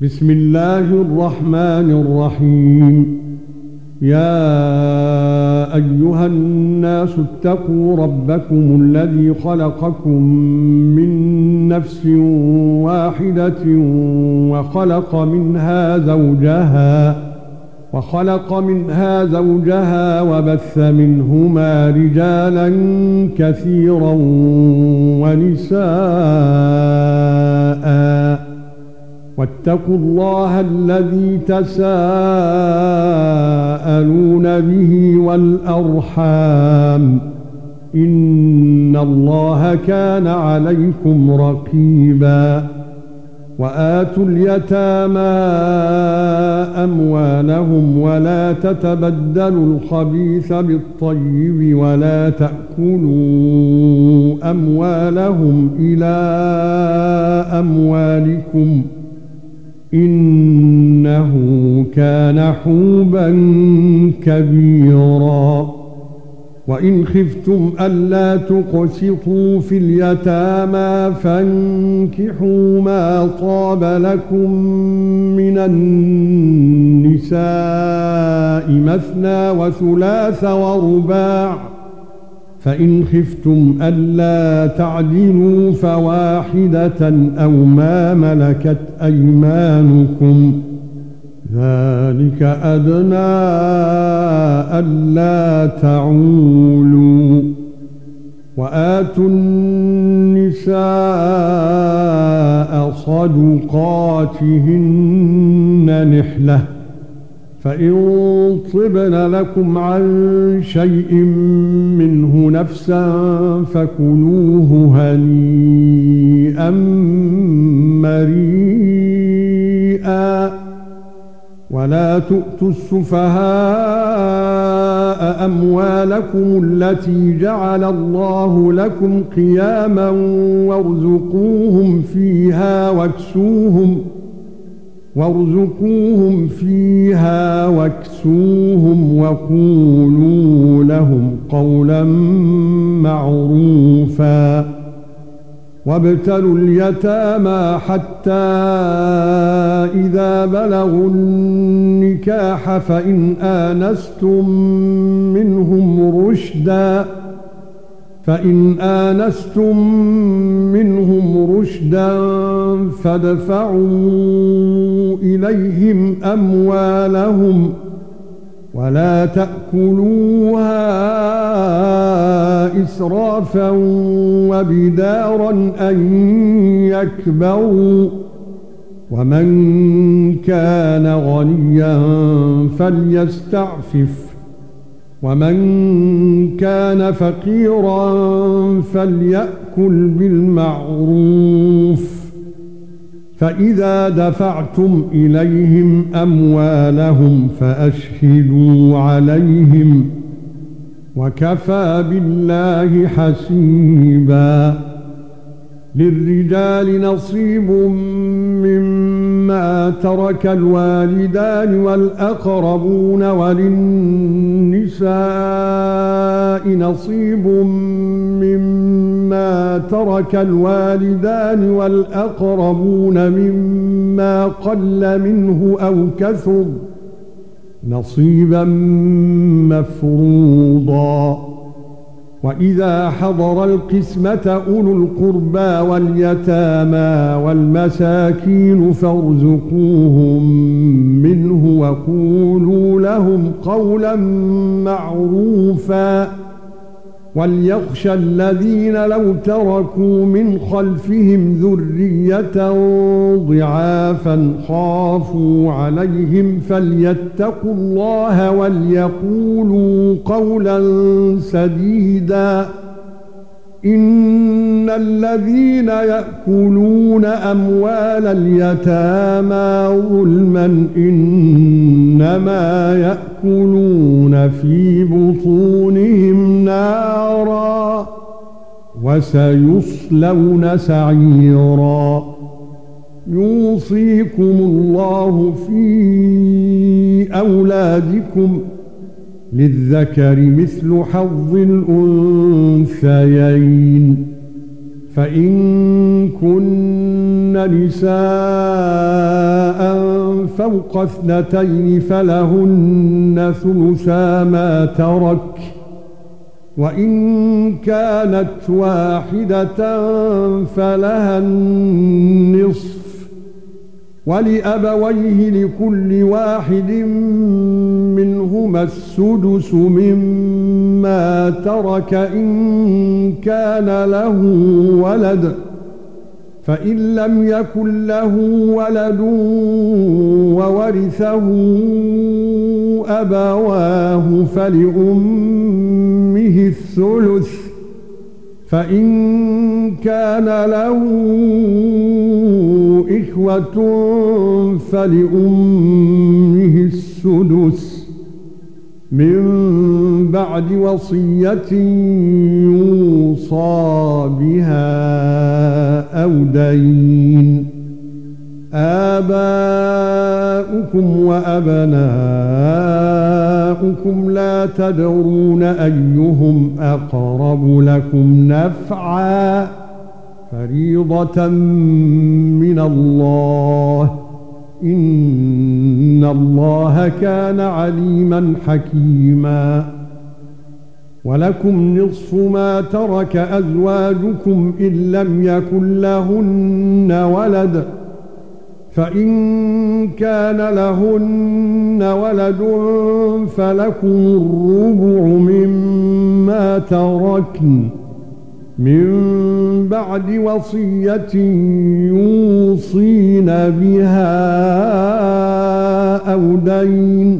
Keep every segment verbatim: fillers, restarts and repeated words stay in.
بسم الله الرحمن الرحيم. يا أيها الناس اتقوا ربكم الذي خلقكم من نفس واحدة وخلق منها زوجها وخلق منها زوجها وبث منهما رجالا كثيرا ونساء واتقوا الله الذي تساءلون به والأرحام إن الله كان عليكم رقيبا. وآتوا اليتامى أموالهم ولا تتبدلوا الخبيث بالطيب ولا تأكلوا أموالهم إلى أموالكم إنه كان حوبا كبيرا. وإن خفتم ألا تقسطوا في اليتامى فانكحوا ما طاب لكم من النساء مثنى وثلاث ورباع فإن خفتم ألا تعدلوا فواحدة أو ما ملكت أيمانكم ذلك أدنى ألا تعولوا. وآتوا النساء صدقاتهن نحلة فإن طبن لكم عن شيء منه نفسا فكلوه هنيئا مريئا. ولا تؤتوا السفهاء أموالكم التي جعل الله لكم قياما وارزقوهم فيها واكسوهم وارزقوهم فيها واكسوهم وقولوا لهم قولا معروفا. وابتلوا اليتامى حتى إذا بلغوا النكاح فإن آنستم منهم رشدا فإن آنستم منهم رشدا فادفعوا إليهم أموالهم ولا تأكلوها إسرافا وبدارا أن يكبروا. ومن كان غنيا فليستعفف ومن كان فقيرا فليأكل بالمعروف. فإذا دفعتم إليهم أموالهم فأشهدوا عليهم وكفى بالله حسيبا. للرجال نصيب مما ترك الوالدان والأقربون وللنساء نصيب مما ترك الوالدان والأقربون مما قل منه أو كثر نصيبا مفروضا. وإذا حضر القسمة أولو القربى واليتامى والمساكين فارزقوهم منه وقولوا لهم قولا معروفا. وليخشى الذين لو تركوا من خلفهم ذرية ضعافا خافوا عليهم فليتقوا الله وليقولوا قولا سديدا. إن الذين يأكلون أموال اليتامى ظلما إنما يأكلون في بطونهم نارا وسيصلون سعيرا. يوصيكم الله في أولادكم للذكر مثل حظ الأنثيين فإن كن نساء فوق اثنتين فلهن ثلثا ما ترك وإن كانت واحدة فلها النصف ولأبويه لكل واحد منهما السدس مما ترك إن كان له ولد فإن لم يكن له ولد وورثه أبواه فلأمه الثلث فإن كان له إخوة فلأمه السدس من بعد وصية يوصى بها أو دين آباؤكم وأبناؤكم لا تدرون أيهم أقرب لكم نفعا فريضة من الله إن الله كان عليما حكيما ولكم نصف ما ترك أزواجكم إن لم يكن لهن ولد فإن كان لهن ولد فلكم الربع مما تركن من بعد وصية يوصين بها أو دين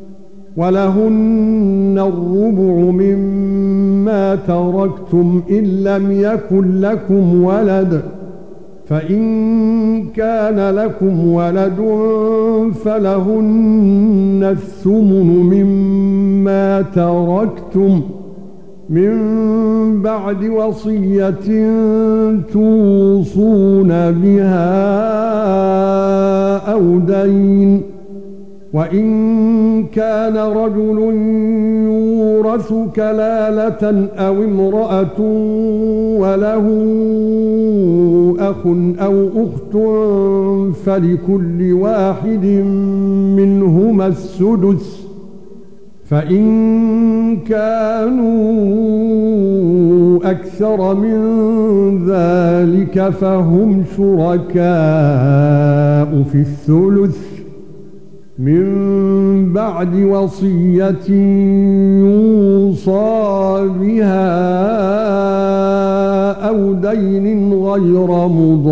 ولهن الربع مما تركتم إن لم يكن لكم ولد فإن كان لكم ولد فلهن الثمن مما تركتم من بعد وصية توصون بها أو دين وإن كان رجل يورث كلالة أو امرأة وله أخ أو أخت فلكل واحد منهما السدس فإن كانوا أكثر من ذلك فهم شركاء في الثلث من بعد وصية يوصى بها أو دين غير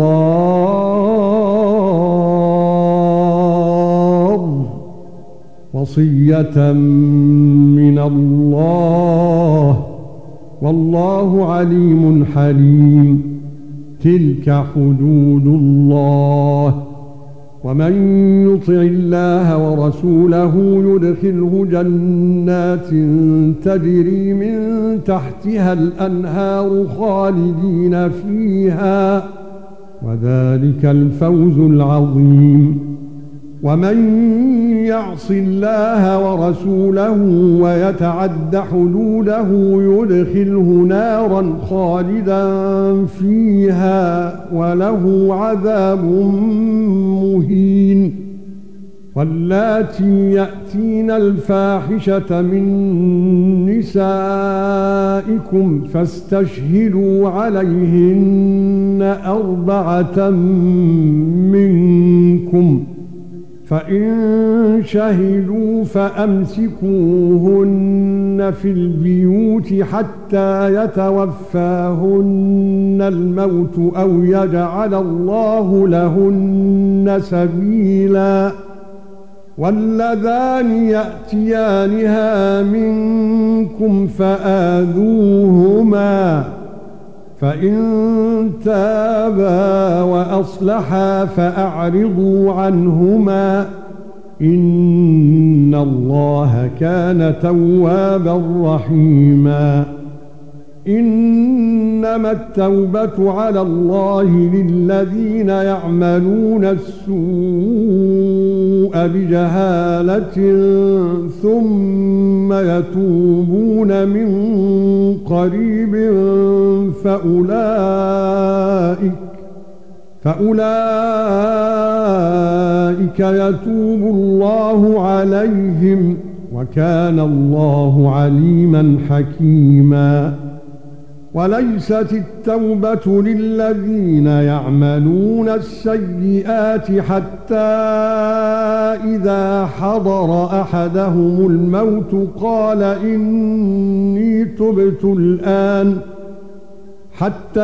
مضار وصية من الله والله عليم حليم تلك حدود الله ومن يطع الله ورسوله يدخله جنات تجري من تحتها الأنهار خالدين فيها وذلك الفوز العظيم ومن يعص الله ورسوله ويتعد حدوده يدخله نارا خالدا فيها وله عذاب مهين واللاتي يأتين الفاحشة من نسائكم فاستشهدوا عليهن أربعة منكم فإن شهدوا فأمسكوهن في البيوت حتى يتوفاهن الموت أو يجعل الله لهن سبيلا واللذان يأتيانها منكم فآذوهما فإن تابا وأصلحا فأعرضوا عنهما إن الله كان توابا رحيما إنما التوبة على الله للذين يعملون السوء بجهالة ثم يتوبون من قريب فأولئك فأولئك أُولَئِكَ يَتُوبُ اللَّهُ عَلَيْهِمْ وَكَانَ اللَّهُ عَلِيمًا حَكِيمًا. وَلَيْسَتِ التَّوْبَةُ لِلَّذِينَ يَعْمَلُونَ السَّيِّئَاتِ حَتَّى إِذَا حَضَرَ أَحَدَهُمُ الْمَوْتُ قَالَ إِنِّي تُبْتُ الْآنَ حَتَّى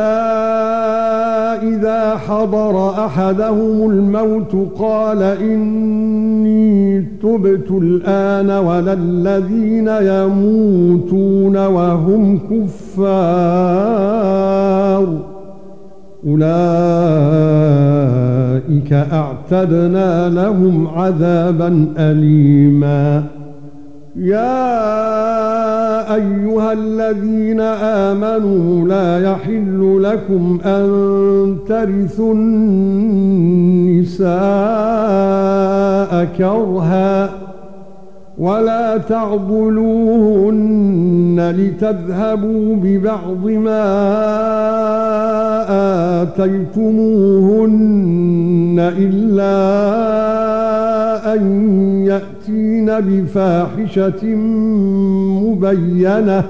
إِذَا حَضَرَ أَحَدَهُمُ الْمَوْتُ قَالَ إِنِّي تُبْتُ الْآنَ وَلَا الَّذِينَ يَمُوتُونَ وَهُمْ كُفَّارٌ أُولَئِكَ أَعْتَدْنَا لَهُمْ عَذَابًا أَلِيمًا. يَا أَيُّهَا الَّذِينَ آمَنُوا لَا يَحِلُّ لَكُمْ أَن تَرِثُوا النِّسَاءَ كَرْهًا وَلَا تَعْضُلُوهُنَّ لِتَذْهَبُوا بِبَعْضِ مَا آتَيْتُمُوهُنَّ إِلَّا أَن يَأْتِينَ بِفَاحِشَةٍ مُبَيَّنَةٍ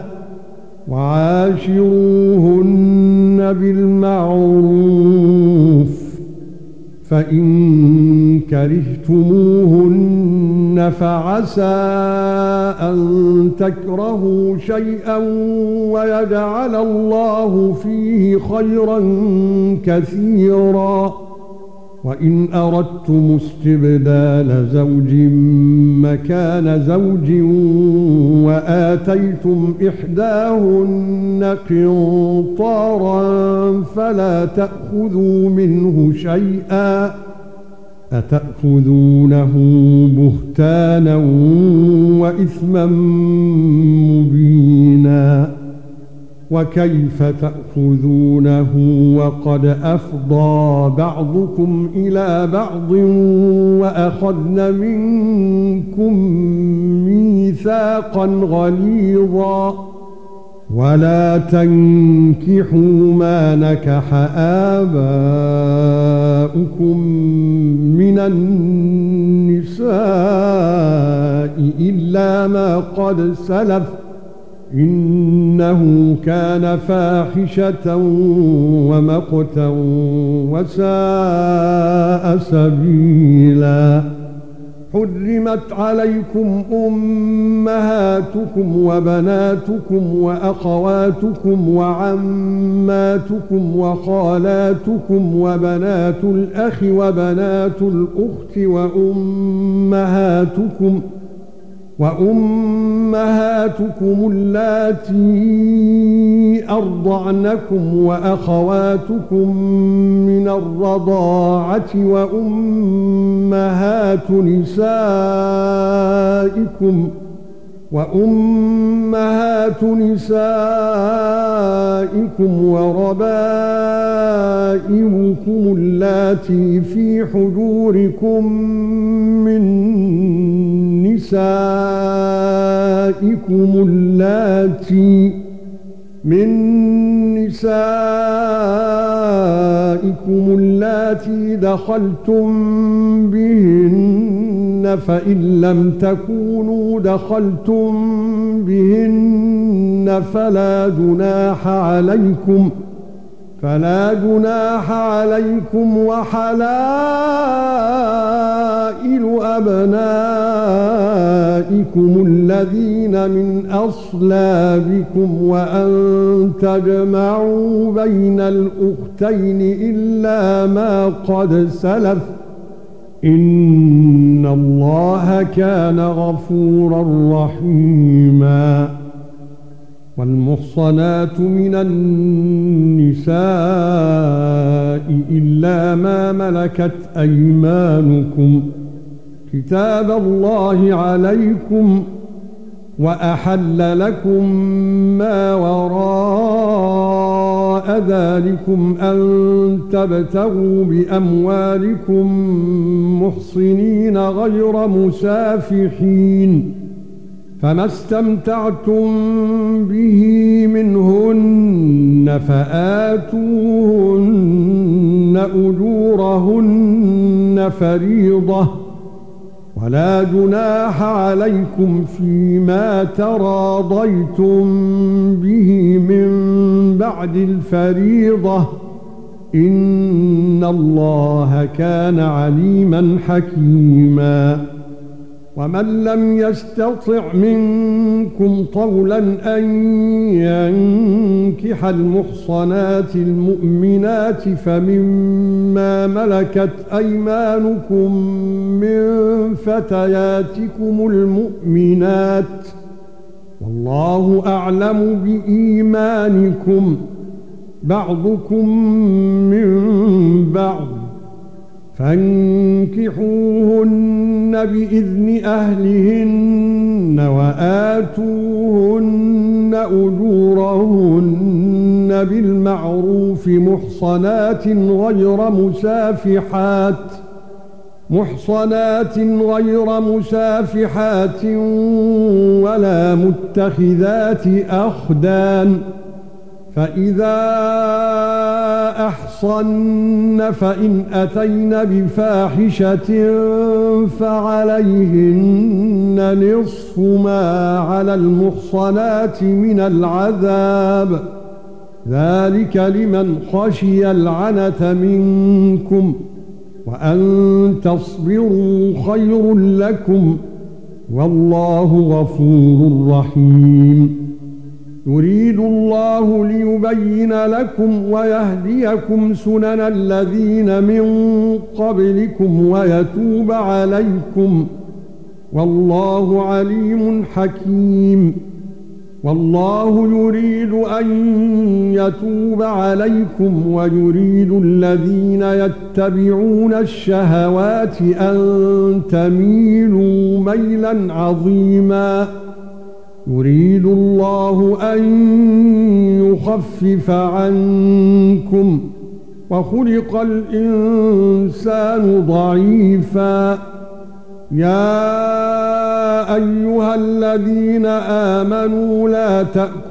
وَعَاشِرُوهُنَّ بِالْمَعْرُوفِ فَإِن كَرِهْتُمُوهُنَّ فَعَسَى أَن تَكْرَهُوا شَيْئًا وَيَجْعَلَ اللَّهُ فِيهِ خَيْرًا كَثِيرًا. وَإِنْ أَرَدتُّمُ اسْتِبْدَالَ زَوْجٍ مَكَانَ زَوْجٍ وَآتَيْتُمْ إِحْدَاهُنَّ قِنطَارًا فَلَا تَأْخُذُوا مِنْهُ شَيْئًا أَتَأْخُذُونَهُ بُهْتَانًا وَإِثْمًا مُبِينًا. وَكَيْفَ تَأْخُذُونَهُ وَقَدْ أَفْضَى بَعْضُكُمْ إِلَى بَعْضٍ وَأَخَذْنَ مِنكُم مِّيثَاقًا غَلِيظًا. وَلَا تَنكِحُوا مَا نَكَحَ آبَاؤُكُم مِّنَ النِّسَاءِ إِلَّا مَا قَدْ سَلَفَ إِنَّهُ كَانَ فَاحِشَةً وَمَقْتًا وَسَاءَ سَبِيلًا. حُرِّمَتْ عَلَيْكُمْ أُمَّهَاتُكُمْ وَبَنَاتُكُمْ وَأَخَوَاتُكُمْ وَعَمَّاتُكُمْ وَخَالَاتُكُمْ وَبَنَاتُ الْأَخِ وَبَنَاتُ الْأُخْتِ وَأُمَّهَاتُكُمْ وَأُمَّهَاتُكُمُ اللَّاتِي أَرْضَعْنَكُمْ وَأَخَوَاتُكُم مِّنَ الرَّضَاعَةِ وَأُمَّهَاتُ نِسَائِكُمْ وَأُمَّهَاتُ نِسَائِكُمْ وَرَبَائِبُكُمُ اللَّاتِي فِي حُجُورِكُم مِّن نِّسَائِكُمُ اللَّاتِي مِن نِّسَائِكُمُ اللَّاتِي دَخَلْتُم بِهِنَّ فَإِن لَّمْ تَكُونُوا دَخَلْتُم بِهِنَّ فَلَا جُنَاحَ عَلَيْكُمْ فَلَا جُنَاحَ عَلَيْكُمْ وَحَلَائِلُ أَبْنَائِكُمُ الَّذِينَ مِنْ أَصْلَابِكُمْ وَأَن تَجْمَعُوا بَيْنَ الْأُخْتَيْنِ إِلَّا مَا قَدْ سَلَفَ إِنَّ اللَّهَ كَانَ غَفُورًا رَّحِيمًا. وَالْمُحْصَنَاتُ مِنَ النِّسَاءِ إِلَّا مَا مَلَكَتْ أَيْمَانُكُمْ كِتَابَ اللَّهِ عَلَيْكُمْ وَأَحَلَّ لَكُم مَّا وَرَاءَ ذَلِكُمْ أَن تَبْتَغُوا بِأَمْوَالِكُمْ مُحْصِنِينَ غَيْرَ مُسَافِحِينَ فَمَا اسْتَمْتَعْتُم بِهِ مِنْهُنَّ فَآتُوهُنَّ أُجُورَهُنَّ فَرِيضَةً ولا جناح عليكم فيما تراضيتم به من بعد الفريضة إن الله كان عليما حكيما ومن لم يستطع منكم طولا أن ينكح المحصنات المؤمنات فمما ملكت أيمانكم من فتياتكم المؤمنات والله أعلم بإيمانكم بعضكم من بعض فانكحوهن بإذن أهلهن وآتوهن أجورهن بالمعروف محصنات غير مسافحات محصنات غير مسافحات ولا متخذات أخدان فإذا أحصن فإن أتين بفاحشة فعليهن نصف ما على المحصنات من العذاب ذلك لمن خشي العنة منكم وأن تصبروا خير لكم والله غفور رحيم يريد الله ليبين لكم ويهديكم سنن الذين من قبلكم ويتوب عليكم والله عليم حكيم والله يريد أن يتوب عليكم ويريد الذين يتبعون الشهوات أن تميلوا ميلا عظيما يريد الله أن يخفف عنكم وخلق الإنسان ضعيفا يا أيها الذين آمنوا لا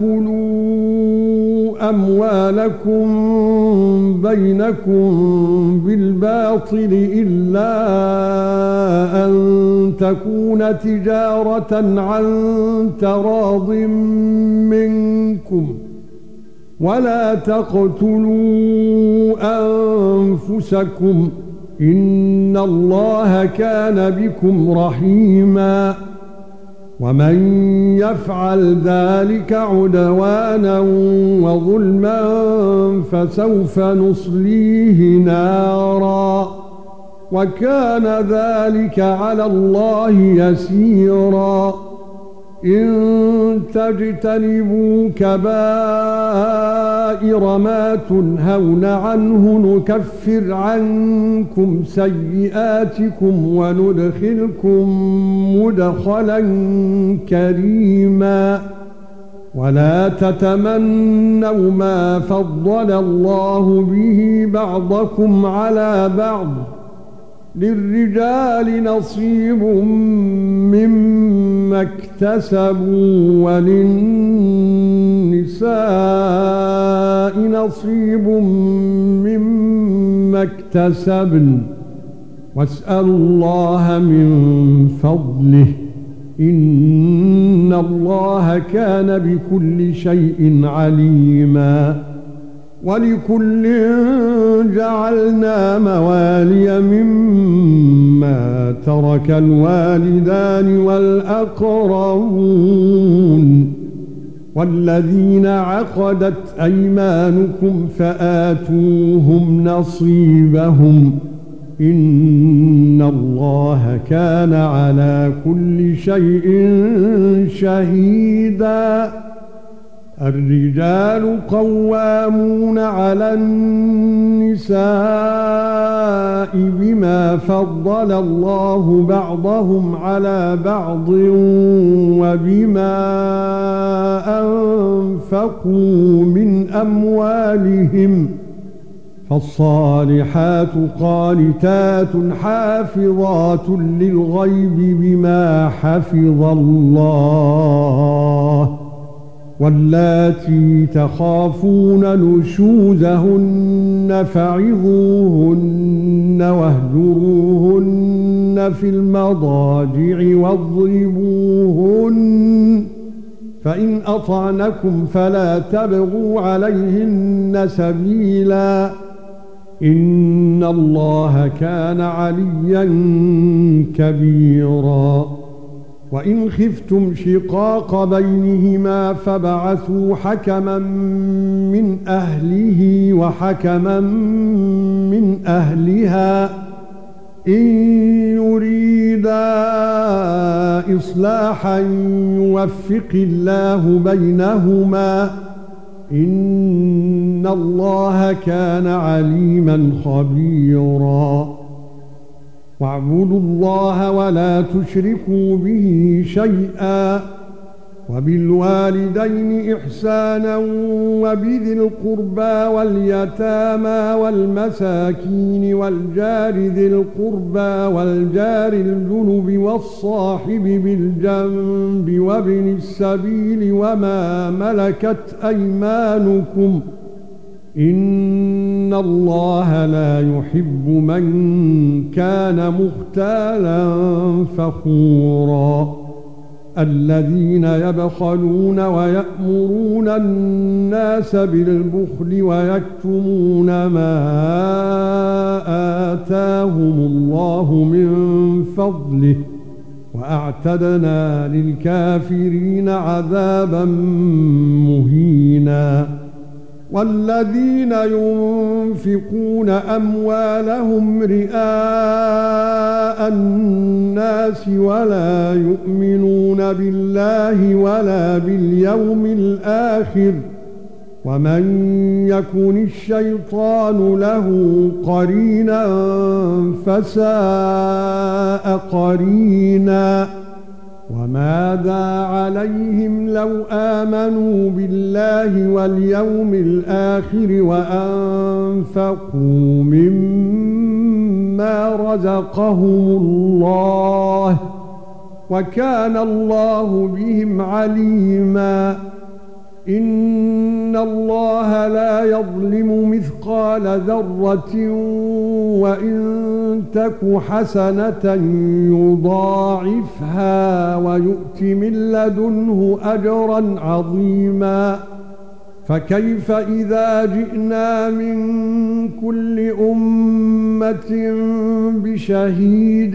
تأكلوا أموالكم بينكم بالباطل إلا أن تكون تجارة عن تراض منكم ولا تقتلوا أنفسكم إن الله كان بكم رحيما ومن يفعل ذلك عدوانا وظلما فسوف نصليه نارا وكان ذلك على الله يسيرا إن تجتنبوا كبائر ما تنهون عنه نكفر عنكم سيئاتكم وندخلكم مدخلا كريما ولا تتمنوا ما فضل الله به بعضكم على بعض للرجال نصيب مما اكتسبوا وللنساء نصيب مما اكتسبن واسألوا الله من فضله إن الله كان بكل شيء عليما ولكل جعلنا موالي مما ترك الوالدان والأقربون والذين عقدت أيمانكم فآتوهم نصيبهم إن الله كان على كل شيء شهيدا الرجال قوامون على النساء بما فضل الله بعضهم على بعض وبما أنفقوا من أموالهم فالصالحات قانتات حافظات للغيب بما حفظ الله واللاتي تخافون نشوزهن فعظوهن واهجروهن في المضاجع واضربوهن فإن أطعنكم فلا تبغوا عليهن سبيلا إن الله كان عليا كبيرا وإن خفتم شقاق بينهما فبعثوا حكما من أهله وحكما من أهلها إن يريدا إصلاحا يوفق الله بينهما إن الله كان عليما خبيرا واعبدوا الله ولا تشركوا به شيئا وبالوالدين إحسانا وبذي القربى واليتامى والمساكين والجار ذي القربى والجار الجنب والصاحب بالجنب وابن السبيل وما ملكت أيمانكم إن الله لا يحب من كان مختالا فخورا الذين يبخلون ويأمرون الناس بالبخل ويكتمون ما آتاهم الله من فضله وأعتدنا للكافرين عذابا مهينا والذين ينفقون أموالهم رئاء الناس ولا يؤمنون بالله ولا باليوم الآخر ومن يكن الشيطان له قرينا فساء قرينا وماذا عليهم لو آمنوا بالله واليوم الآخر وأنفقوا مما رزقهم الله وكان الله بهم عليما إن الله لا يظلم مثقال ذرة وإن تك حسنة يضاعفها ويؤت من لدنه أجرا عظيما فكيف إذا جئنا من كل أمة بشهيد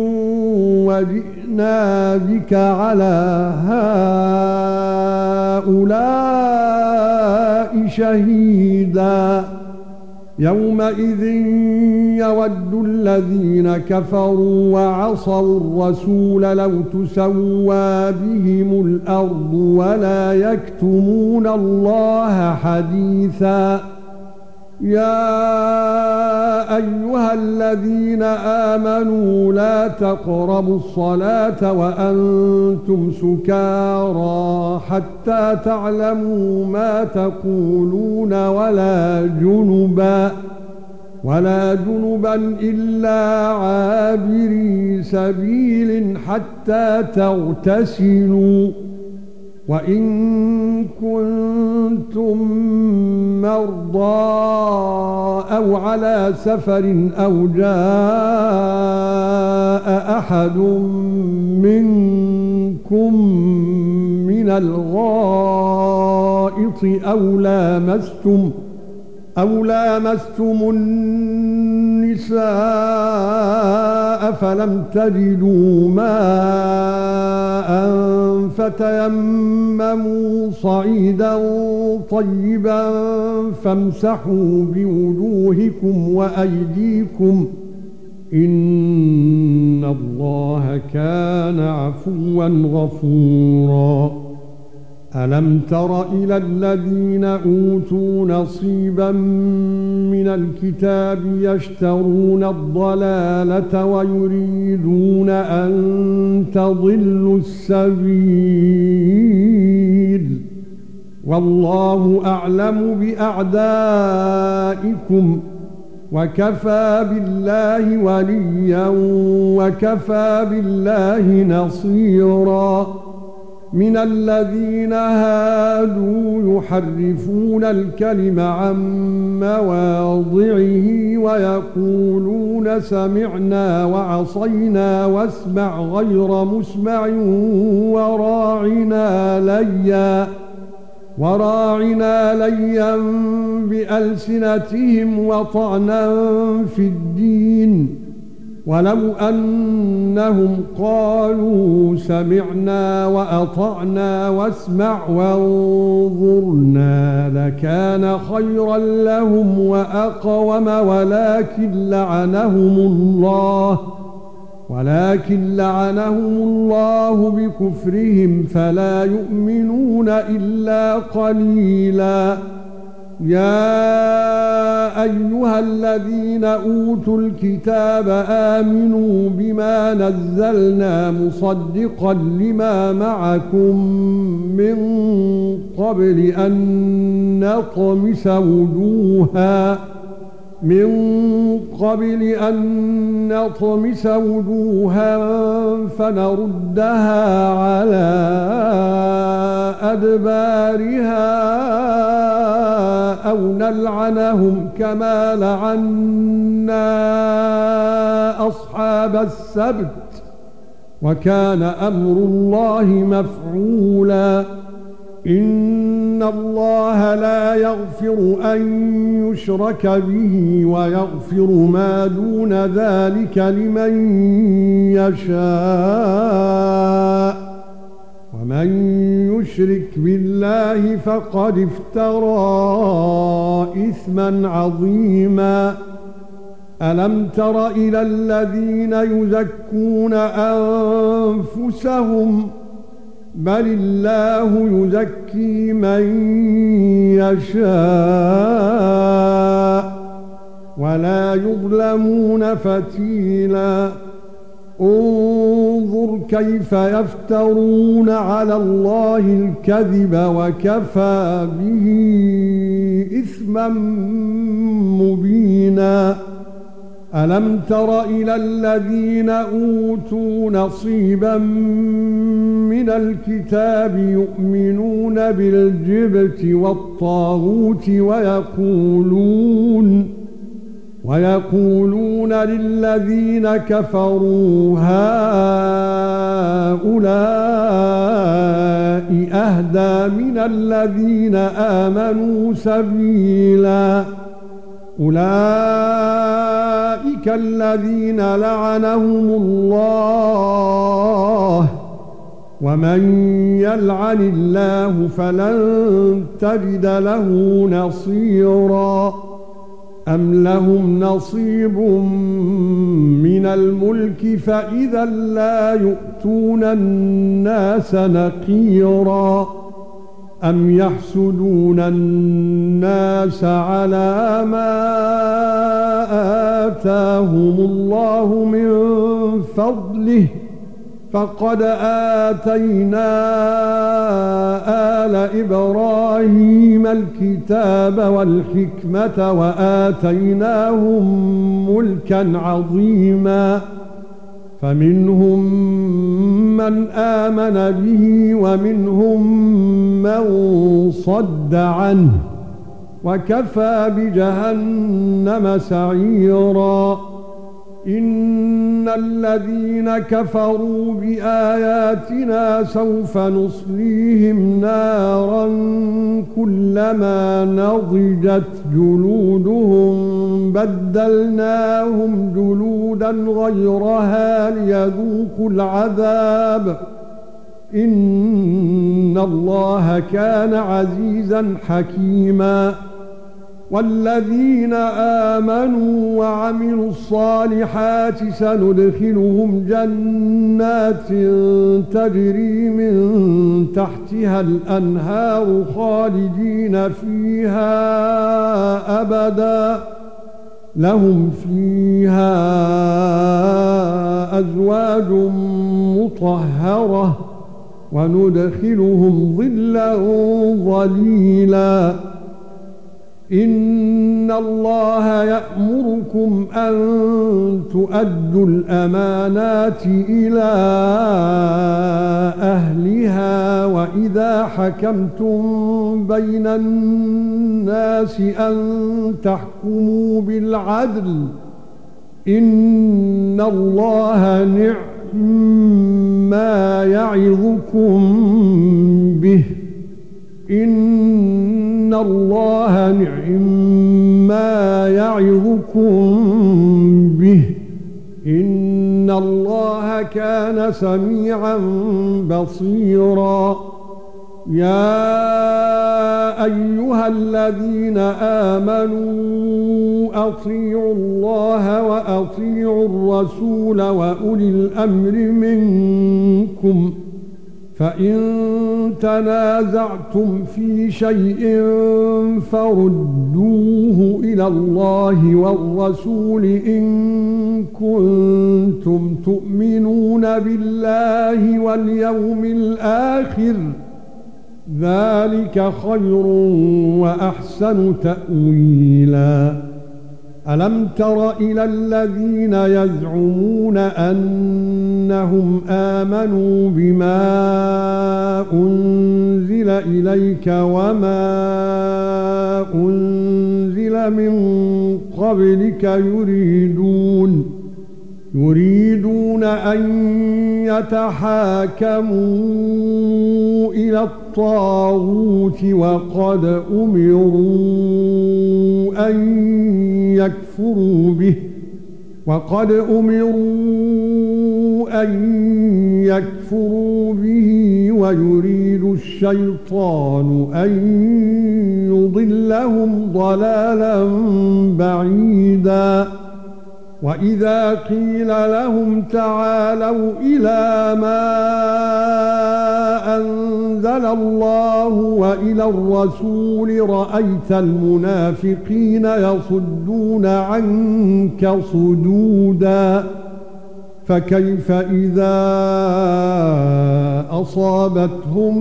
وجئنا بك على هؤلاء شهيدا يومئذ يود الذين كفروا وعصوا الرسول لو تسوى بهم الأرض ولا يكتمون الله حديثا يا أيها الذين آمنوا لا تقربوا الصلاة وأنتم سكارى حتى تعلموا ما تقولون ولا جنبا ولا جنبا إلا عابري سبيل حتى تغتسلوا وإن كنتم مرضى أو على سفر أو جاء أحد منكم من الغائط أو لامستم أو لامستم النساء فلم تجدوا ماء فتيمموا صعيدا طيبا فامسحوا بوجوهكم وأيديكم إن الله كان عفوا غفورا ألم تر إلى الذين أوتوا نصيبا من الكتاب يشترون الضلالة ويريدون أن تضلوا السبيل والله أعلم بأعدائكم وكفى بالله وليا وكفى بالله نصيرا من الذين هادوا يحرفون الكلم عن مواضعه ويقولون سمعنا وعصينا واسمع غير مسمع وراعنا ليا وراعنا ليا بألسنتهم وطعنا في الدين ولو أنهم قالوا سمعنا وأطعنا واسمع وانظرنا لكان خيرا لهم وأقوم ولكن لعنهم الله ولكن لعنهم الله بكفرهم فلا يؤمنون إلا قليلا. يا ايها الذين اوتوا الكتاب آمنوا بما نزلنا مصدقا لما معكم من قبل ان نطمس وجوها من قبل ان نطمس وجوها فنردها على ادبارها أو نلعنهم كما لعنا أصحاب السبت وكان أمر الله مفعولا. إن الله لا يغفر أن يشرك به ويغفر ما دون ذلك لمن يشاء ومن يشرك بالله فقد افترى إثما عظيما. ألم تر إلى الذين يزكون أنفسهم بل الله يزكي من يشاء ولا يظلمون فتيلا. انظر كيف يفترون على الله الكذب وكفى به إثما مبينا. ألم تر إلى الذين أوتوا نصيبا من الكتاب يؤمنون بالجبت والطاغوت ويقولون ويقولون للذين كفروا هؤلاء أهدى من الذين آمنوا سبيلا. أولئك الذين لعنهم الله ومن يلعن الله فلن تجد له نصيرا. أم لهم نصيب من الملك فإذا لا يؤتون الناس نقيرا. أم يحسدون الناس على ما آتاهم الله من فضله فقد آتينا آل إبراهيم الكتاب والحكمة وآتيناهم ملكا عظيما. فمنهم من آمن به ومنهم من صد عنه وكفى بجهنم سعيرا. إن الذين كفروا بآياتنا سوف نصليهم نارا كلما نضجت جلودهم بدلناهم جلودا غيرها ليذوقوا العذاب إن الله كان عزيزا حكيما. والذين آمنوا وعملوا الصالحات سندخلهم جنات تجري من تحتها الأنهار خالدين فيها أبدا لهم فيها أزواج مطهرة وندخلهم ظلا ظليلا. إن الله يأمركم أن تؤدوا الأمانات إلى أهلها وإذا حكمتم بين الناس أن تحكموا بالعدل إن الله نعم ما يعظكم به إن الله نعم ما يعظكم به إن الله كان سميعا بصيرا يا ايها الذين آمنوا اطيعوا الله واطيعوا الرسول واولي الامر منكم فإن تنازعتم في شيء فردوه إلى الله والرسول إن كنتم تؤمنون بالله واليوم الآخر ذلك خير وأحسن تأويلا ألم تر إلى الذين يزعمون أنهم آمنوا بما أنزل إليك وما أنزل من قبلك يريدون يريدون أن يتحاكموا إلى الطاغوت وقد أمروا أن يكفروا به وقد أمروا أن يكفروا به ويريد الشيطان أن يضلهم ضلالا بعيدا وإذا قيل لهم تعالوا إلى ما أنزل الله وإلى الرسول رأيت المنافقين يصدون عنك صدودا فكيف إذا أصابتهم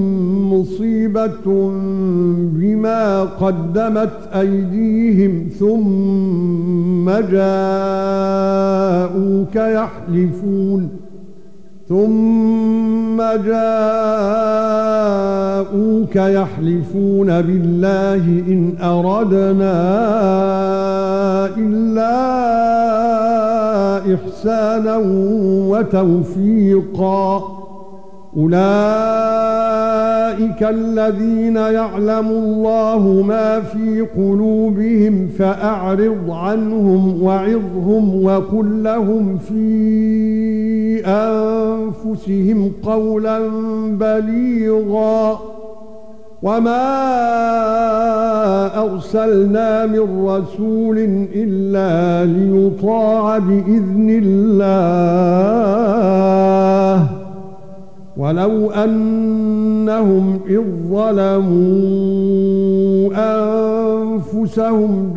مصيبة بما قدمت أيديهم ثم جاءوك يحلفون ثم جاءوك يحلفون بالله إن أردنا إلا إحسانا وتوفيقا أولئك الذين يعلم الله ما في قلوبهم فأعرض عنهم وعظهم وقل لهم في أنفسهم قولا بليغا وما أرسلنا من رسول إلا ليطاع بإذن الله ولو أنهم إذ ظلموا أنفسهم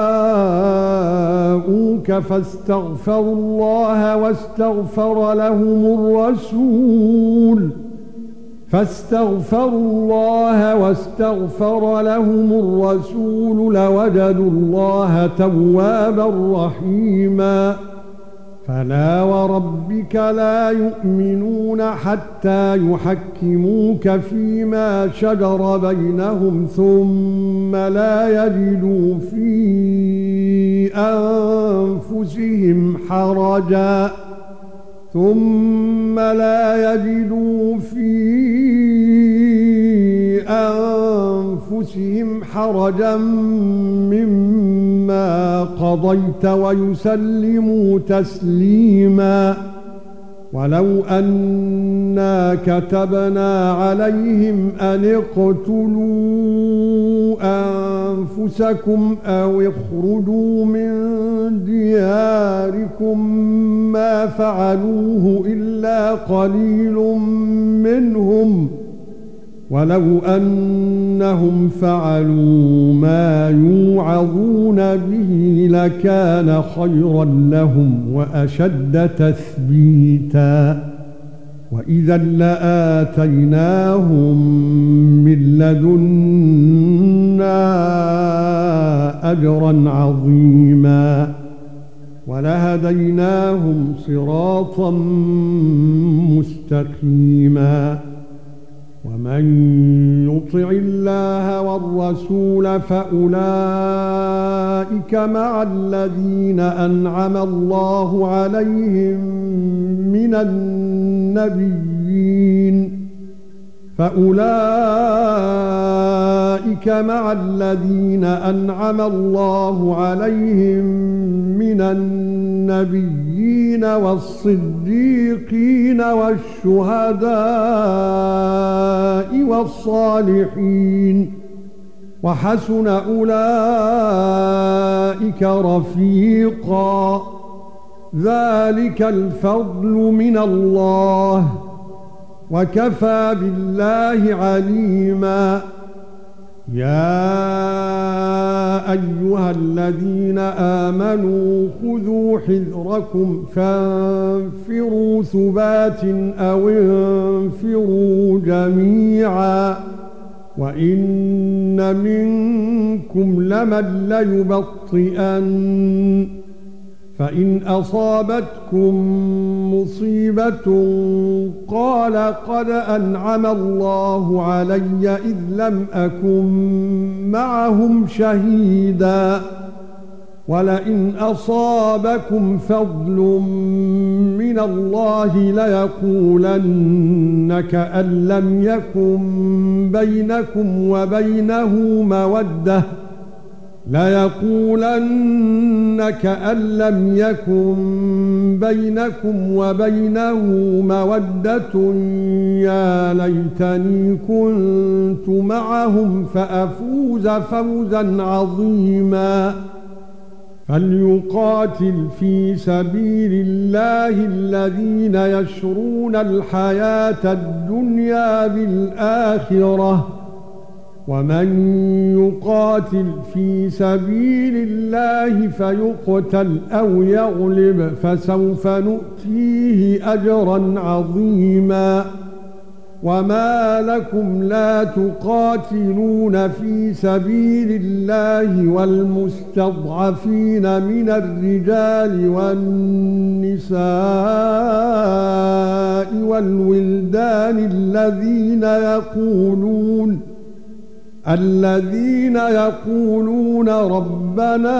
جاءوك فاستغفروا الله واستغفر لهم الرسول فاستغفروا الله واستغفر لهم الرسول لوجدوا الله توابا رحيما فلا وربك لا يؤمنون حتى يحكموك فيما شجر بينهم ثم لا يجدوا في أنفسهم حرجا ثم لا يجدوا في أنفسهم حرجا مما قضيت ويسلموا تسليما ولو أننا كتبنا عليهم أن اقتلوا أنفسكم أو اخرجوا من دياركم ما فعلوه إلا قليل منهم ولو أنهم فعلوا ما يوعظون به لكان خيرا لهم وأشد تثبيتا وَإِذًا لَّآتَيْنَاهُم مِّن لَّدُنَّا أَجْرًا عَظِيمًا وَلَهَدَيْنَاهُمْ صِرَاطًا مُّسْتَقِيمًا وَمَن يُطِعِ اللَّهَ وَالرَّسُولَ فَأُولَئِكَ مَعَ الَّذِينَ أَنْعَمَ اللَّهُ عَلَيْهِم مِّنَ النَّبِيِّينَ فَأُولَئِكَ مَعَ الَّذِينَ أَنْعَمَ اللَّهُ عَلَيْهِم مِّنَ النَّبِيِّينَ وَالصِّدِّيقِينَ وَالشُّهَدَاءِ وَالصَّالِحِينَ وَحَسُنَ أُولَئِكَ رَفِيقًا ذَلِكَ الْفَضْلُ مِنَ اللَّهِ وَكَفَى بِاللَّهِ عَلِيمًا يَا أَيُّهَا الَّذِينَ آمَنُوا خُذُوا حِذْرَكُمْ فَانفِرُوا ثُبَاتٍ أَوْ انفِرُوا جَمِيعًا وَإِنَّ مِنكُمْ لَمَن لَّيُبَطِّئَنَّ فَإِنْ أَصَابَتْكُم مُّصِيبَةٌ قَالَ قَدْ أَنْعَمَ اللَّهُ عَلَيَّ إِذْ لَمْ أَكُن مَّعَهُمْ شَهِيدًا وَلَئِنْ أَصَابَكُمْ فَضْلٌ مِّنَ اللَّهِ لَيَقُولَنَّ كَأَن لَّمْ يَكُن بَيْنَكُمْ وَبَيْنَهُ مَوَدَّةٌ لَيَقُولَنَّ كَأَن لَّمْ يَكُن بَيْنَكُمْ وَبَيْنَهُ مَوَدَّةٌ يَا لَيْتَنِي كُنتُ مَعَهُمْ فَأَفُوزَ فَوْزًا عَظِيمًا فَلْيُقَاتِلْ فِي سَبِيلِ اللَّهِ الَّذِينَ يَشْرُونَ الْحَيَاةَ الدُّنْيَا بِالْآخِرَةِ وَمَن يُقَاتِلْ فِي سَبِيلِ اللَّهِ فَيُقْتَلْ أَوْ يَغْلِبْ فَسَوْفَ نُؤْتِيهِ أَجْرًا عَظِيمًا وَمَا لَكُمْ لَا تُقَاتِلُونَ فِي سَبِيلِ اللَّهِ وَالْمُسْتَضْعَفِينَ مِنَ الرِّجَالِ وَالنِّسَاءِ وَالْوِلْدَانِ الَّذِينَ يَقُولُونَ الذين يقولون ربنا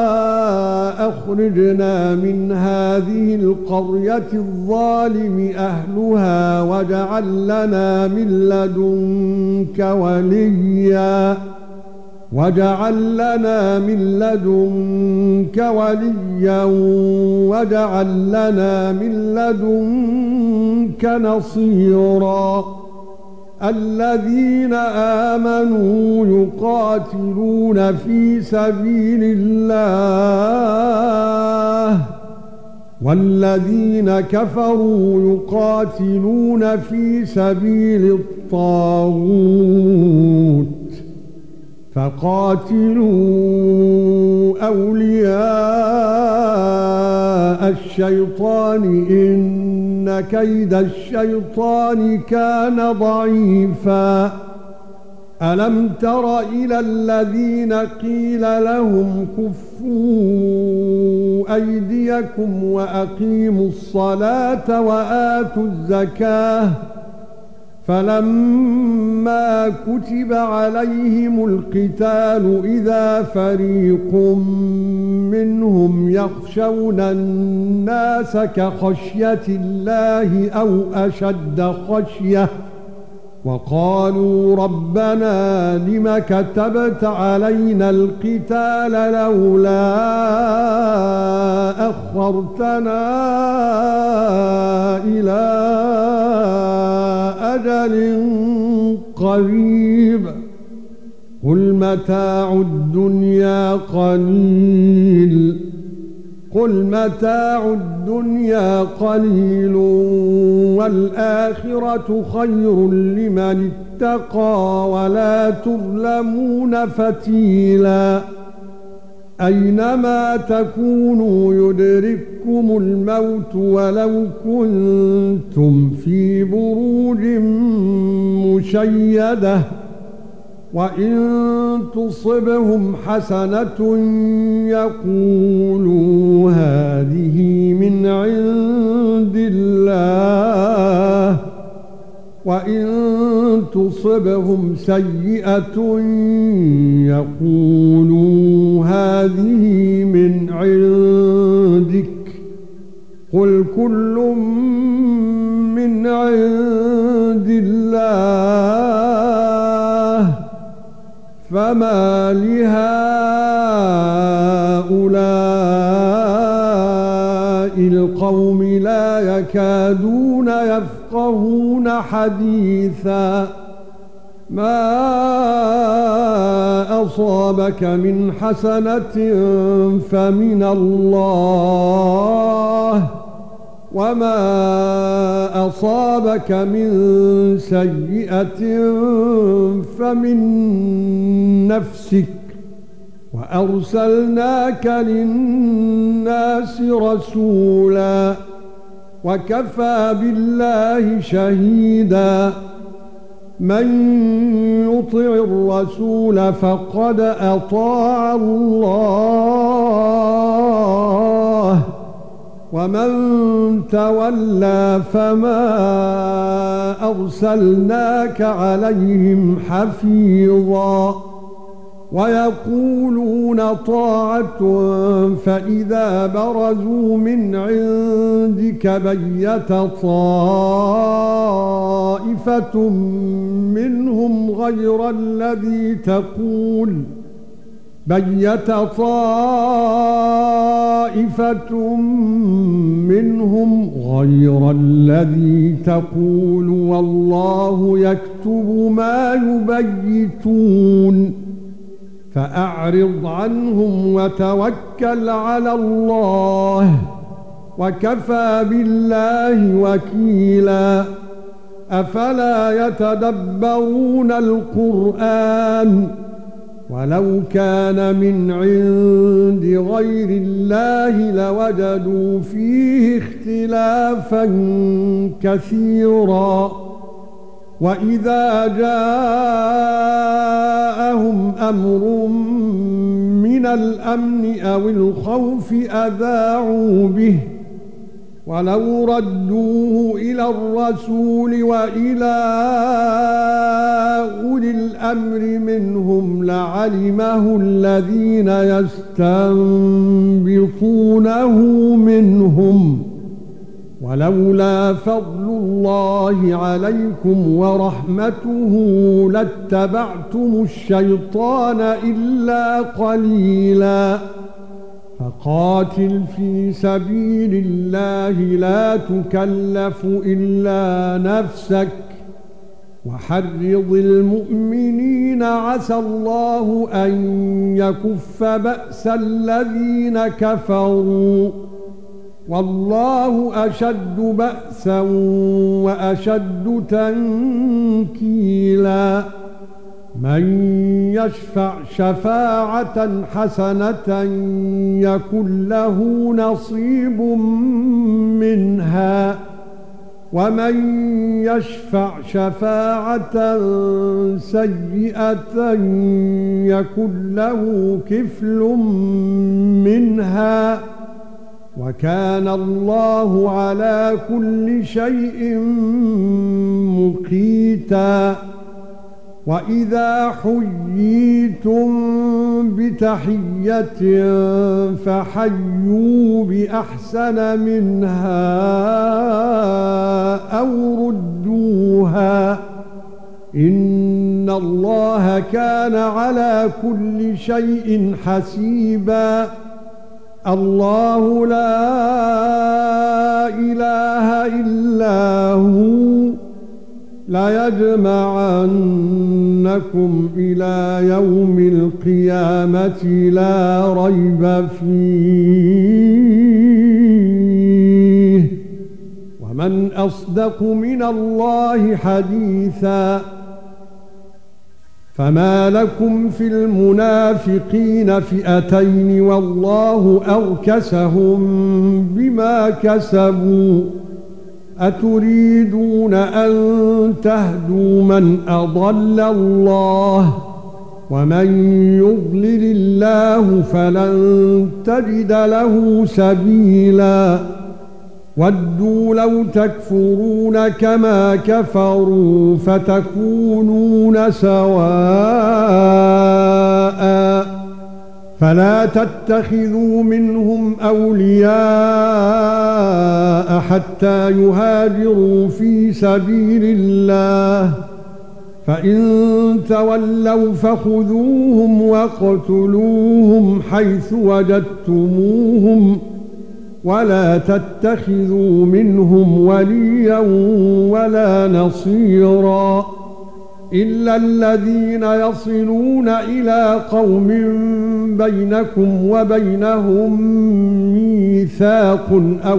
أخرجنا من هذه القرية الظالم أهلها واجعل لنا من لدنك وليا واجعل لنا من لدنك وليا واجعل لنا من لدنك نصيرا الذين آمنوا يقاتلون في سبيل الله والذين كفروا يقاتلون في سبيل الطاغوت فقاتلوا أولياء الشيطان إن كيد الشيطان كان ضعيفا ألم تر إلى الذين قيل لهم كفوا أيديكم وأقيموا الصلاة وآتوا الزكاة فَلَمَّا كُتِبَ عَلَيْهِمُ الْقِتَالُ إِذَا فَرِيقٌ مِّنْهُمْ يَخْشَوْنَ النَّاسَ كَخَشْيَةِ اللَّهِ أَوْ أَشَدَّ خَشْيَةً وَقَالُوا رَبَّنَا لِمَ كَتَبْتَ عَلَيْنَا الْقِتَالَ لَوْلَا أَخَّرْتَنَا إِلَى أَجَلٍ قَرِيبٍ قُلْ مَتَاعُ الدُّنْيَا قَلِيلٌ قُلْ مَتَاعُ الدُّنْيَا قَلِيلٌ وَالْآخِرَةُ خَيْرٌ لِمَنِ اتَّقَى وَلَا تُظْلَمُونَ فَتِيلًا أينما تكونوا يدرككم الموت ولو كنتم في بروج مشيدة وإن تصبهم حسنة يقولوا هذه من عند الله وإن تصبهم سيئة يقولوا هذه من عندك قل كل من عند الله فما لهؤلاء القوم لا يكادون يفقهون حديثا ما أصابك من حسنة فمن الله وما أصابك من سيئة فمن نفسك وأرسلناك للناس رسولا وكفى بالله شهيدا من يطع الرسول فقد أطاع الله ومن تولى فما أرسلناك عليهم حفيظا ويقولون طاعة فإذا برزوا من عندك بيت طائفة منهم غير الذي تقول بيت طائفة منهم غير الذي تقول والله يكتب ما يبيتون فأعرض عنهم وتوكل على الله وكفى بالله وكيلا أفلا يتدبرون القرآن ولو كان من عند غير الله لوجدوا فيه اختلافا كثيرا وإذا جاءهم أمر من الأمن أو الخوف أذاعوا به ولو ردوه إلى الرسول وإلى أولي الأمر منهم لعلمه الذين يستنبطونه منهم ولولا فضل الله عليكم ورحمته لاتبعتم الشيطان إلا قليلا فقاتل في سبيل الله لا تكلف إلا نفسك وحرض المؤمنين عسى الله أن يكف بأس الذين كفروا والله أشد بأسا وأشد تنكيلا من يشفع شفاعة حسنة يكن له نصيب منها ومن يشفع شفاعة سيئة يكن له كفل منها وكان الله على كل شيء مقيتا وإذا حييتم بتحية فحيوا بأحسن منها أو ردوها إن الله كان على كل شيء حسيبا الله لا إله إلا هو لا يجمعنكم إلى يوم القيامة لا ريب فيه ومن أصدق من الله حديثا فما لكم في المنافقين فئتين والله أركسهم بما كسبوا أتريدون أن تهدوا من أضل الله ومن يضلل الله فلن تجد له سبيلا ودوا لو تكفرون كما كفروا فتكونون سواء فلا تتخذوا منهم أولياء حتى يهاجروا في سبيل الله فإن تولوا فخذوهم واقتلوهم حيث وجدتموهم ولا تتخذوا منهم وليا ولا نصيرا إلا الذين يصلون إلى قوم بينكم وبينهم ميثاق أو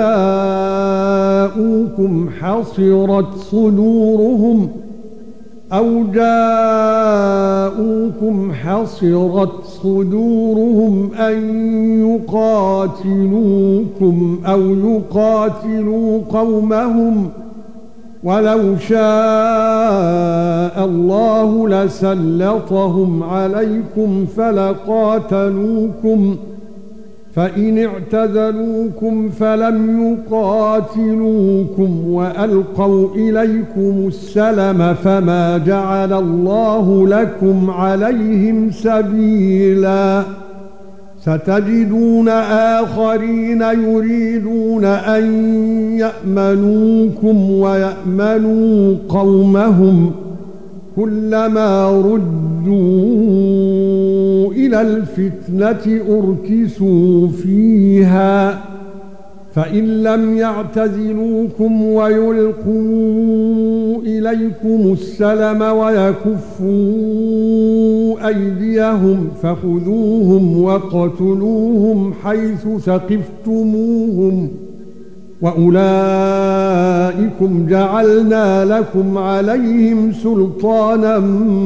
جاءوكم حصرت صدورهم أو جاءوكم حصرت صدورهم أن يقاتلوكم أو يقاتلوا قومهم ولو شاء الله لسلطهم عليكم فلقاتلوكم فإن اعتزلوكم فلم يقاتلوكم وألقوا إليكم السلم فما جعل الله لكم عليهم سبيلا ستجدون آخرين يريدون أن يأمنوكم ويأمنوا قومهم كلما ردوا إلى الفتنة أركسوا فيها فإن لم يعتزلوكم ويلقوا إليكم السلم ويكفوا أيديهم فخذوهم واقتلوهم حيث ثقفتموهم وأولئكم جعلنا لكم عليهم سلطانا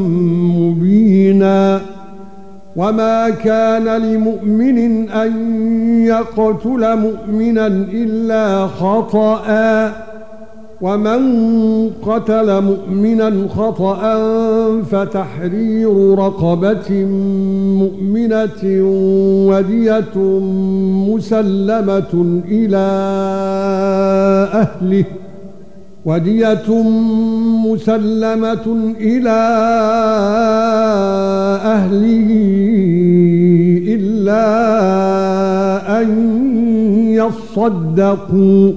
مبينا وما كان لمؤمن أن يقتل مؤمنا إلا خطأ ومن قتل مؤمنا خطأ فتحرير رقبة مؤمنة ودية مسلمة إلى أهله ودية مسلمة إلى أهله إلا أن يصدقوا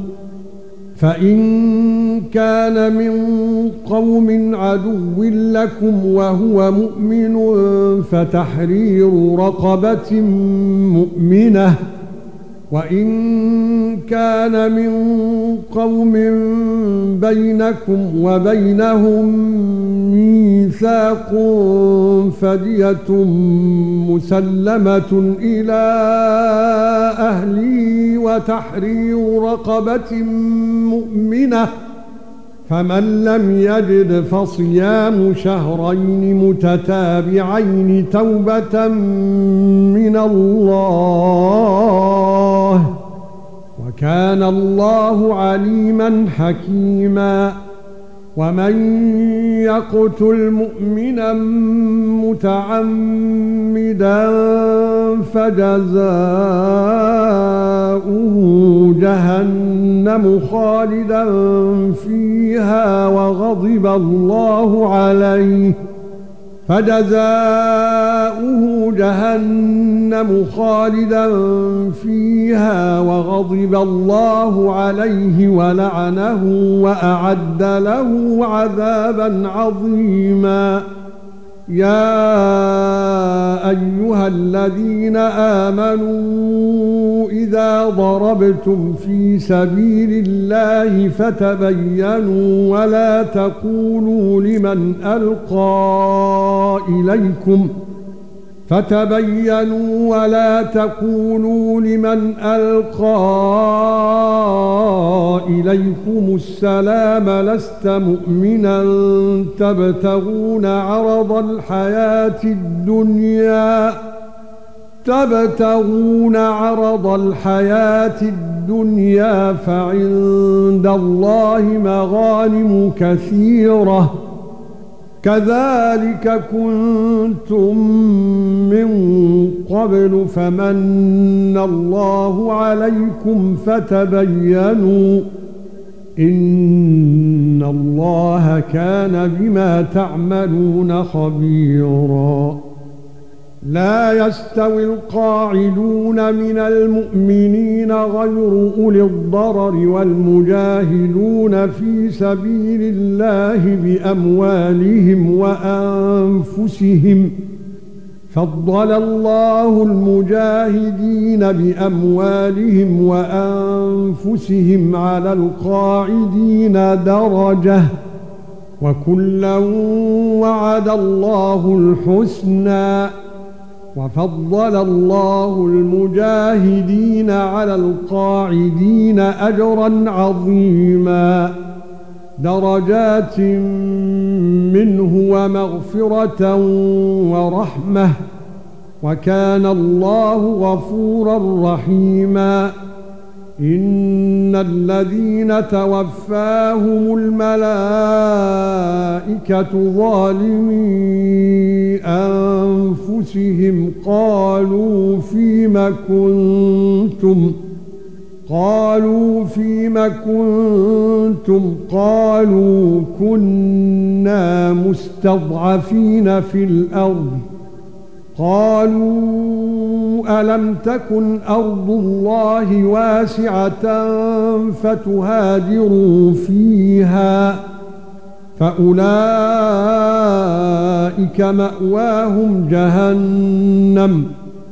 فإن كان من قوم عدو لكم وهو مؤمن فتحرير رقبة مؤمنة وإن كان من قوم بينكم وبينهم ميثاق فدية مسلمة إلى أهله وتحرير رقبة مؤمنة فمن لم يجد فصيام شهرين متتابعين توبة من الله وكان الله عليما حكيما ومن يقتل مؤمنا متعمدا فجزاؤه جهنم خالدا فيها وغضب الله عليه فجزاؤه جهنم خالدا فيها وغضب الله عليه ولعنه وأعد له عذابا عظيما يا أيها الذين آمنوا إذا ضربتم في سبيل الله فتبينوا ولا تقولوا لمن ألقى إليكم فتبينوا ولا تقولوا لمن ألقى إليكم السلام لست مؤمنا تبتغون عرض الحياة الدنيا تبتغون عرض الحياة الدنيا فعند الله مغانم كثيرة كذلك كنتم من قبل فمن الله عليكم فتبينوا إن الله كان بما تعملون خبيرا لا يستوي القاعدون من المؤمنين غير أولي الضرر والمجاهدون في سبيل الله بأموالهم وأنفسهم فضل الله المجاهدين بأموالهم وأنفسهم على القاعدين درجة وكلا وعد الله الحسنى وفضل الله المجاهدين على القاعدين أجرا عظيما درجات منه ومغفرة ورحمة وكان الله غفورا رحيما إن الذين توفاهم الملائكة ظالمي أنفسهم قالوا فيم كنتم قالوا فيم كنتم قالوا كنا مستضعفين في الأرض قالوا ألم تكن أرض الله واسعة فتهاجروا فيها فأولئك مأواهم جهنم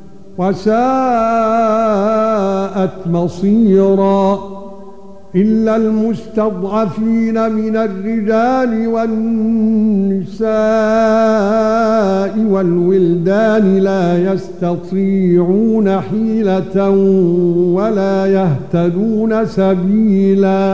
وساءت مصيرا إلا المستضعفين من الرجال والنساء والولدان لا يستطيعون حيلة ولا يهتدون سبيلا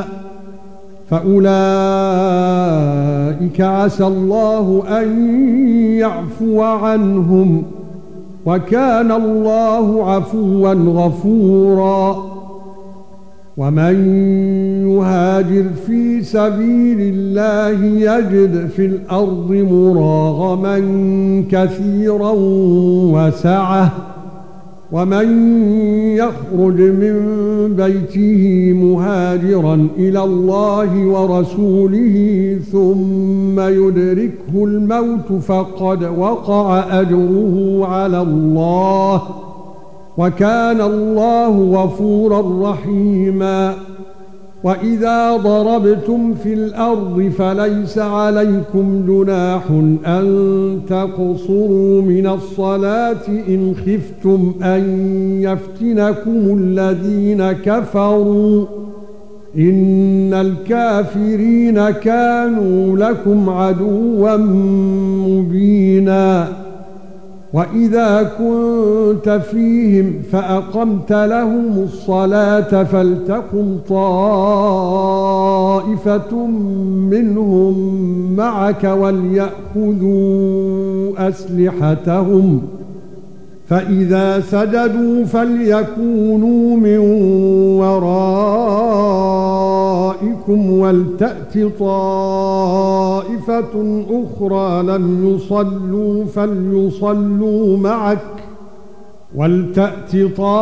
فأولئك عسى الله أن يعفو عنهم وكان الله عفوا غفورا ومن يهاجر في سبيل الله يجد في الأرض مراغما كثيرا وسعة ومن يخرج من بيته مهاجرا إلى الله ورسوله ثم يدركه الموت فقد وقع أجره على الله وكان الله غفورا رحيما وإذا ضربتم في الأرض فليس عليكم جناح أن تقصروا من الصلاة إن خفتم أن يفتنكم الذين كفروا إن الكافرين كانوا لكم عدوا مبينا وإذا كنت فيهم فأقمت لهم الصلاة فلتقم طائفة منهم معك وليأخذوا أسلحتهم فإذا سجدوا فليكونوا من ورائكم ولتأت طائفة أخرى لم يصلوا فليصلوا معك ولتأت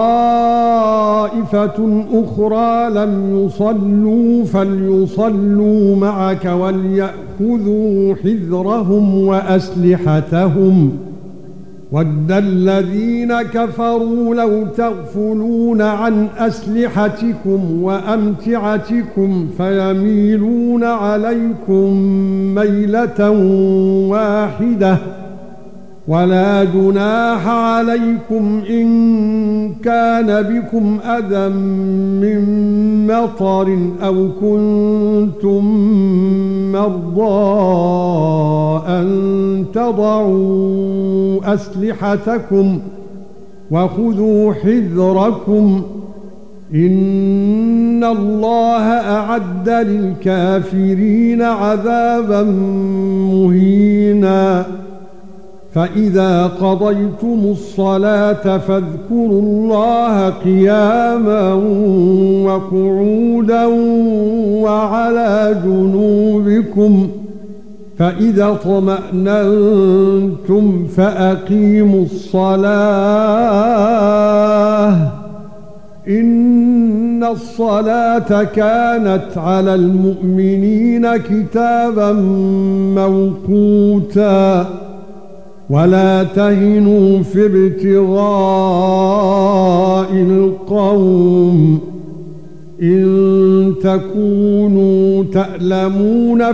طائفة أخرى لم يصلوا فليصلوا معك وليأخذوا حذرهم وأسلحتهم وَدَّ الَّذِينَ كَفَرُوا لَوْ تَغْفُلُونَ عَنْ أَسْلِحَتِكُمْ وَأَمْتِعَتِكُمْ فَيَمِيلُونَ عَلَيْكُمْ مَيْلَةً وَاحِدَةً وَلَا جُنَاحَ عَلَيْكُمْ إِن كَانَ بِكُمْ أَذًى مِّن مَّطَرٍ أَوْ كُنتُم مَّرْضَىٰ أَن تضعوا أسلحتكم وخذوا حذركم إن الله أعد للكافرين عذابا مهينا فإذا قضيتم الصلاة فاذكروا الله قياما وقعودا وعلى جنوبكم فإذا اطمأننتم فأقيموا الصلاة إن الصلاة كانت على المؤمنين كتابا موقوتا ولا تهنوا في ابتغاء القوم إن تكونوا تألمون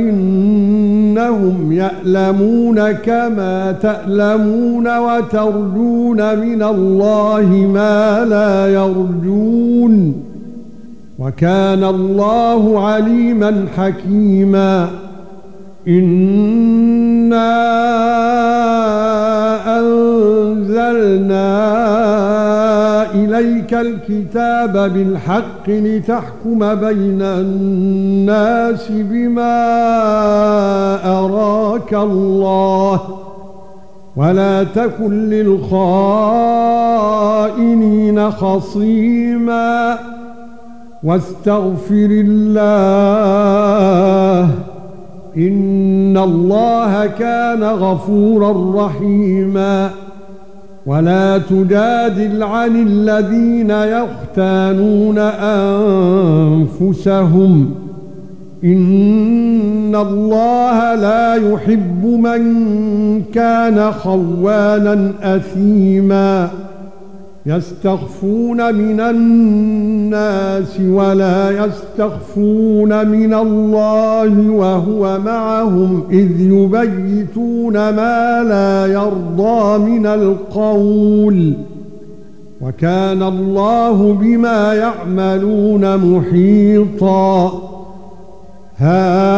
فإنهم يألمون كما تألمون وترجون من الله ما لا يرجون وكان الله عليما حكيما إنا أنزلنا إليك الكتاب بالحق لتحكم بين الناس بما أراك الله ولا تكن للخائنين خصيما واستغفر الله إن الله كان غفورا رحيما ولا تجادل عن الذين يختانون أنفسهم إن الله لا يحب من كان خوانا أثيما يستخفون من الناس ولا يستخفون من الله وهو معهم إذ يبيتون ما لا يرضى من القول وكان الله بما يعملون محيطا ها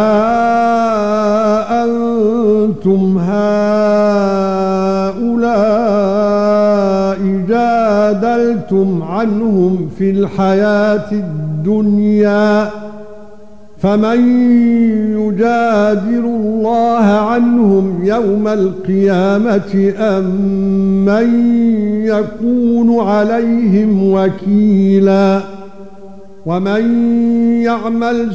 أنتم هؤلاء جادلتم عنهم في الحياة الدنيا فمن يجادل الله عنهم يوم القيامة أم من يكون عليهم وكيلا ومن يعمل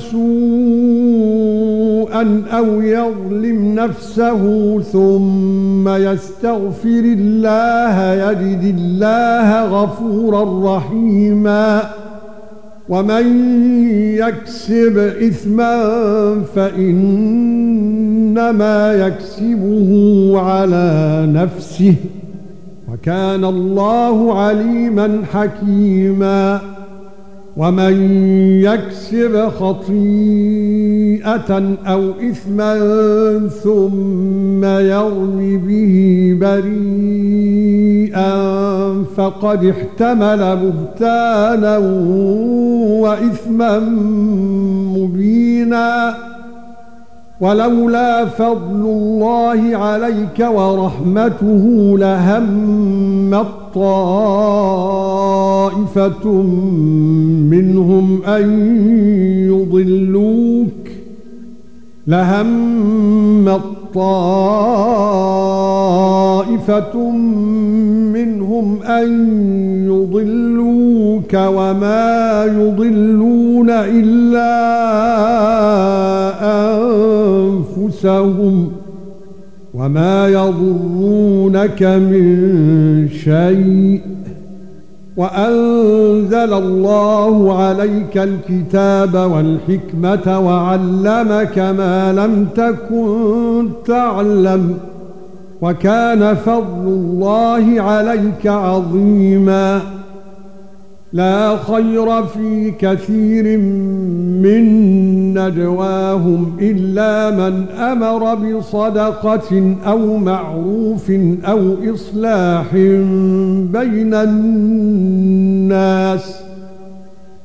سوءا أو يظلم نفسه ثم يستغفر الله يجد الله غفورا رحيما ومن يكسب إثما فإنما يكسبه على نفسه وكان الله عليما حكيما ومن يكسب خطيئة أو إثما ثم يرم به بريئا فقد احتمل بهتانا وإثما مبينا ولولا فضل الله عليك ورحمته لهم طائفة منهم أن يضلوك لهم طائفة منهم أن يضلوك وما يضلون إلا أنفسهم وما يضرونك من شيء وأنزل الله عليك الكتاب والحكمة وعلمك ما لم تكن تعلم وكان فضل الله عليك عظيما لا خير في كثير من نجواهم إلا من أمر بصدقة أو معروف أو إصلاح بين الناس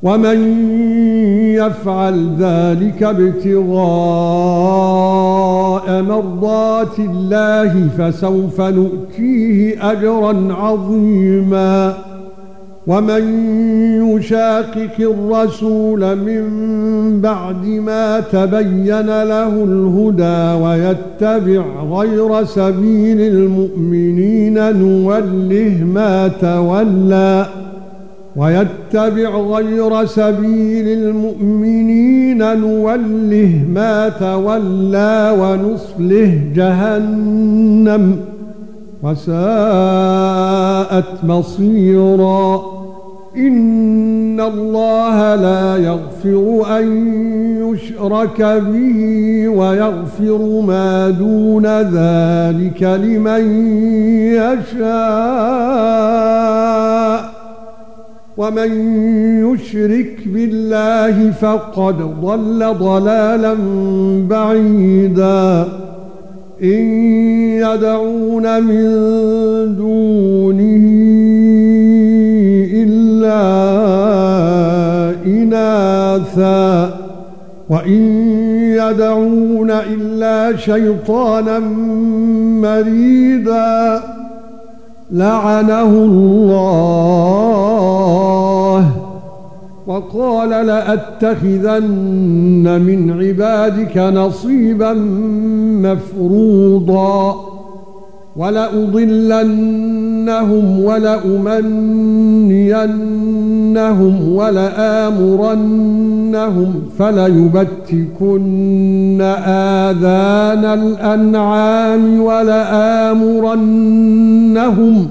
ومن يفعل ذلك ابتغاء ابتغاء مرضات الله فسوف نؤتيه أجرا عظيما ومن يشاقق الرسول من بعد ما تبين له الهدى ويتبع غير سبيل المؤمنين نوله ما تولى ويتبع غير سبيل المؤمنين نوله ما تولى ونصله جهنم وساءت مصيرا إن الله لا يغفر أن يشرك به ويغفر ما دون ذلك لمن يشاء ومن يشرك بالله فقد ضل ضلالا بعيدا إن يدعون من دونه إلا إناثا وإن يدعون إلا شيطانا مريدا لعنه الله وقال لأتخذن من عبادك نصيبا مفروضا ولأضلنهم ولأمنينهم ولآمرنهم فليبتكن آذان الأنعام ولآمرنهم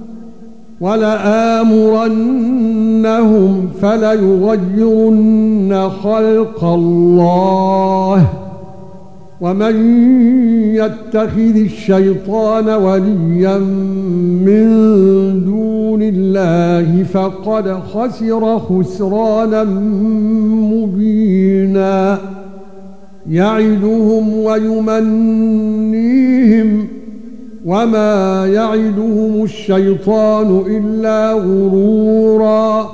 ولآمرنهم فليغيرن خلق الله ومن يتخذ الشيطان وليا من دون الله فقد خسر خسرانا مبينا يعدهم ويمنيهم وما يعدهم الشيطان إلا غرورا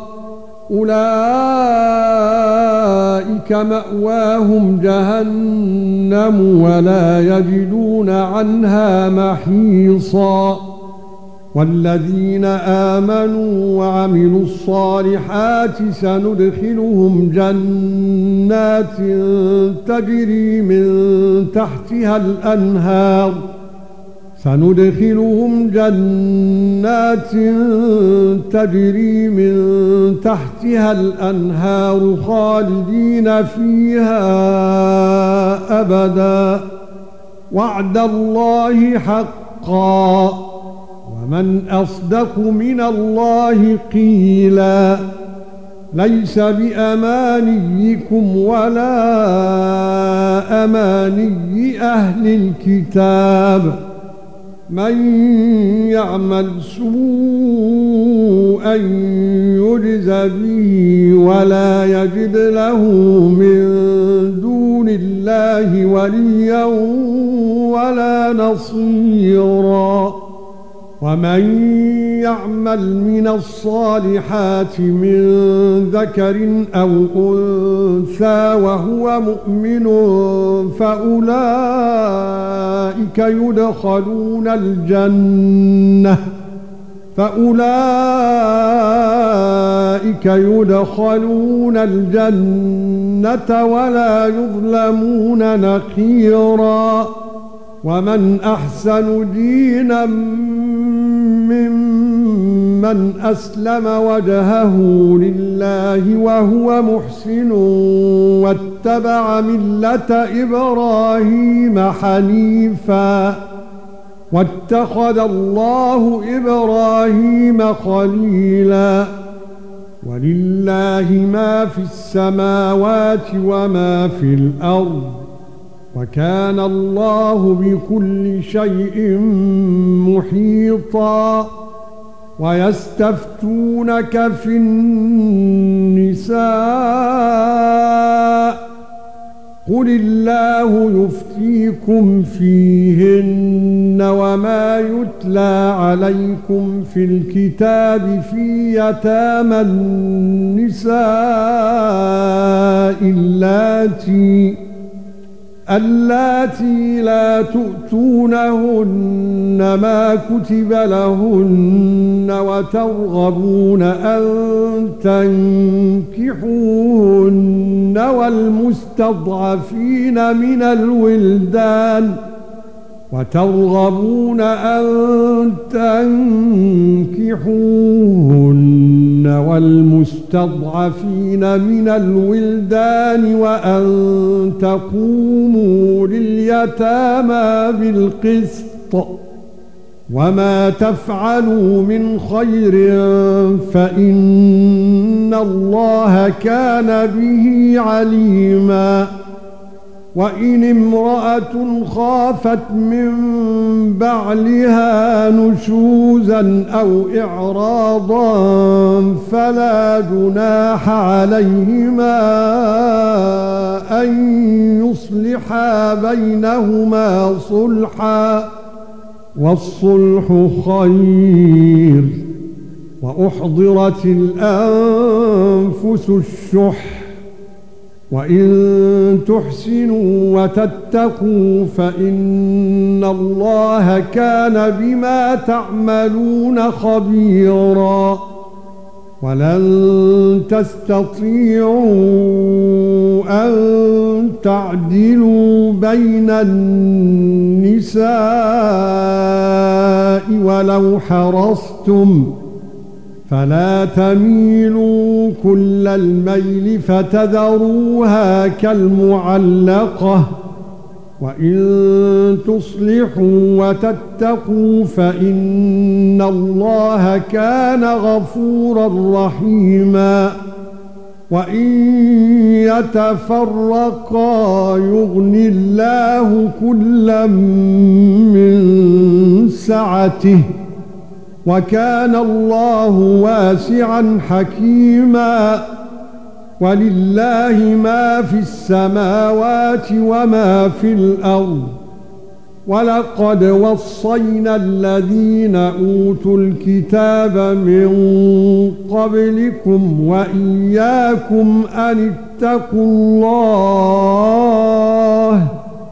أولئك مأواهم جهنم ولا يجدون عنها محيصا والذين آمنوا وعملوا الصالحات سندخلهم جنات تجري من تحتها الأنهار سندخلهم جنات تجري من تحتها الأنهار خالدين فيها أبدا وعد الله حقا ومن أصدق من الله قيلا ليس بأمانيكم ولا أماني أهل الكتاب من يعمل سوءا يجز به ولا يجد له من دون الله وليا ولا نصيرا ومن يعمل من الصالحات من ذكر أو أنثى وهو مؤمن فأولئك يدخلون الجنة فأولئك يدخلون الجنة ولا يظلمون نقيرا ومن أحسن دينا ممن أسلم وجهه لله وهو محسن واتبع ملة إبراهيم حنيفا واتخذ الله إبراهيم خليلا ولله ما في السماوات وما في الأرض وكان الله بكل شيء محيطا ويستفتونك في النساء قل الله يفتيكم فيهن وما يتلى عليكم في الكتاب في يتامى النساء اللاتي اللاتي لا تؤتونهن ما كتب لهن وترغبون أن تنكحوهن والمستضعفين من الولدان وترغبون أن تنكحوهن والمستضعفين من الولدان وأن تقوموا لليتامى بالقسط وما تفعلوا من خير فإن الله كان به عليما وإن امرأة خافت من بعلها نشوزا أو إعراضا فلا جناح عليهما أن يصلحا بينهما صلحا والصلح خير وأحضرت الأنفس الشح وَإِن تُحْسِنُوا وَتَتَّقُوا فَإِنَّ اللَّهَ كَانَ بِمَا تَعْمَلُونَ خَبِيرًا وَلَن تَسْتَطِيعُوا أَن تَعْدِلُوا بَيْنَ النِّسَاءِ وَلَوْ حَرَصْتُمْ فلا تميلوا كل الميل فتذروها كالمعلقة وإن تصلحوا وتتقوا فإن الله كان غفورا رحيما وإن يتفرقا يغني الله كلا من سعته وكان الله واسعا حكيما ولله ما في السماوات وما في الأرض ولقد وصينا الذين أوتوا الكتاب من قبلكم وإياكم أن اتقوا الله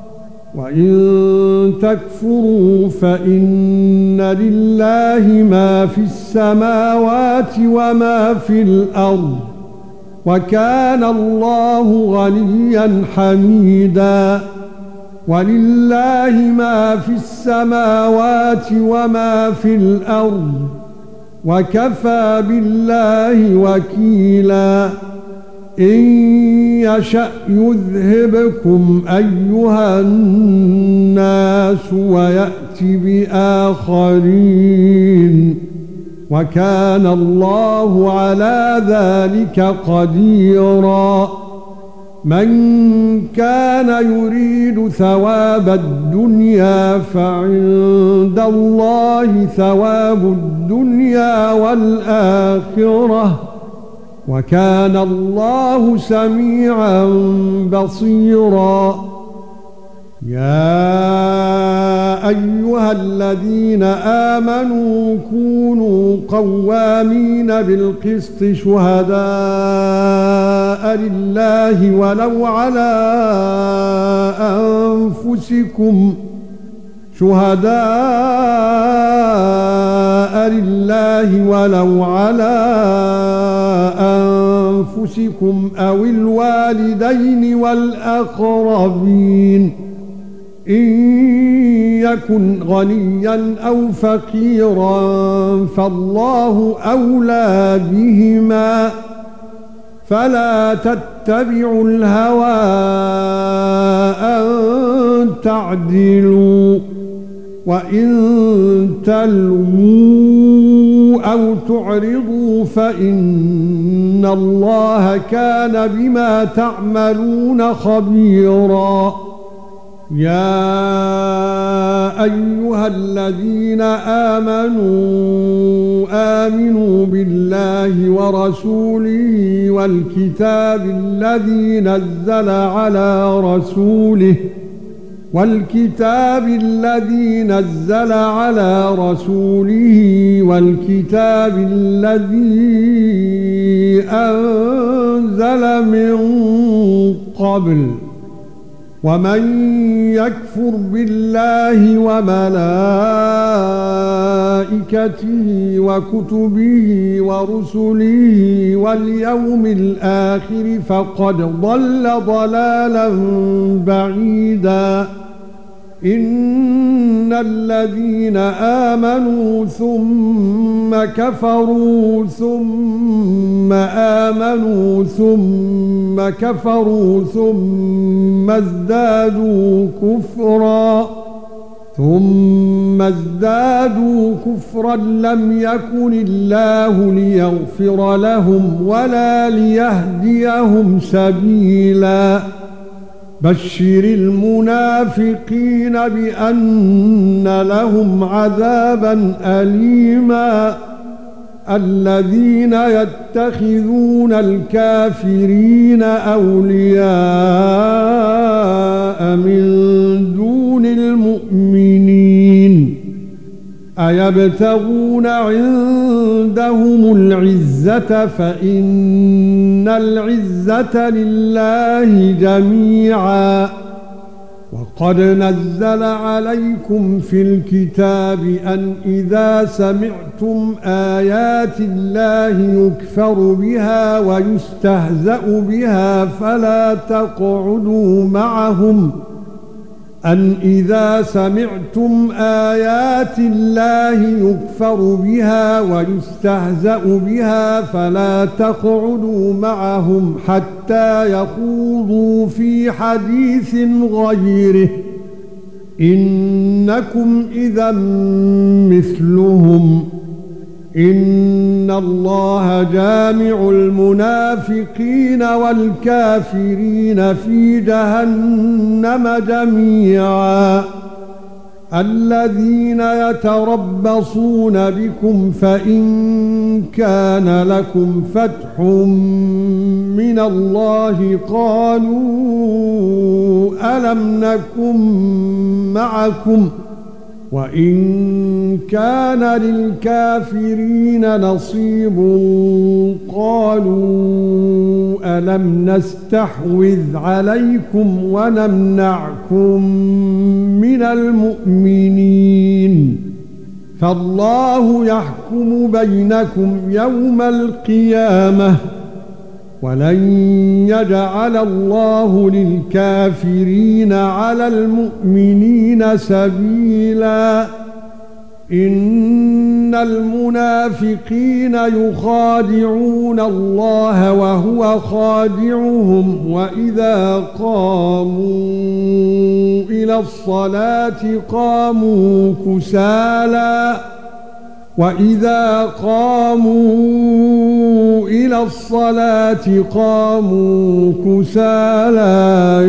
وَإِن تَكْفُرُوا فَإِنَّ لِلَّهِ مَا فِي السَّمَاوَاتِ وَمَا فِي الْأَرْضِ وَكَانَ اللَّهُ غَنِيًّا حَمِيدًا وَلِلَّهِ مَا فِي السَّمَاوَاتِ وَمَا فِي الْأَرْضِ وَكَفَى بِاللَّهِ وَكِيلًا إن يشأ يذهبكم أيها الناس ويأتِ بآخرين وكان الله على ذلك قديرا من كان يريد ثواب الدنيا فعند الله ثواب الدنيا والآخرة وكان الله سميعا بصيرا يا ايها الذين امنوا كونوا قوامين بالقسط شهداء لله ولو على انفسكم شهداء لله ولو على أنفسكم أو الوالدين والأقربين إن يكن غنيا أو فقيرا فالله أولى بهما فلا تتبعوا الهوى أن تعدلوا وَإِن تَلْوُوا أَوْ تُعْرِضُوا فَإِنَّ اللَّهَ كَانَ بِمَا تَعْمَلُونَ خَبِيرًا يَا أَيُّهَا الَّذِينَ آمَنُوا آمِنُوا بِاللَّهِ وَرَسُولِهِ وَالْكِتَابِ الَّذِي نَزَّلَ عَلَى رَسُولِهِ والكتاب الذي نزل على رسوله والكتاب الذي أنزل من قبل ومن يكفر بالله وملائكته وكتبه ورسله واليوم الآخر فقد ضل ضلالا بعيدا إن الذين آمنوا ثم كفروا ثم آمنوا ثم كفروا ثم ازدادوا كفرا ثم ازدادوا كفرا لم يكن الله ليغفر لهم ولا ليهديهم سبيلا بشر المنافقين بأن لهم عذابا أليما الذين يتخذون الكافرين أولياء من دون المؤمنين أيبتغون عندهم العزة فإن العزة لله جميعا وقد نزل عليكم في الكتاب أن إذا سمعتم آيات الله يكفر بها ويستهزأ بها فلا تقعدوا معهم أن إذا سمعتم آيات الله يكفر بها ويستهزأ بها فلا تقعدوا معهم حتى يخوضوا في حديث غيره إنكم إذا مثلهم إن الله جامع المنافقين والكافرين في جهنم جميعا الذين يتربصون بكم فإن كان لكم فتح من الله قالوا ألم نكن معكم وإن كان للكافرين نصيب قالوا ألم نستحوذ عليكم ونمنعكم من المؤمنين فالله يحكم بينكم يوم القيامة ولن يجعل الله للكافرين على المؤمنين سبيلا إن المنافقين يخادعون الله وهو خادعهم وإذا قاموا إلى الصلاة قاموا كسالى وَإِذَا قَامُوا إِلَى الصَّلَاةِ قَامُوا كُسَالَى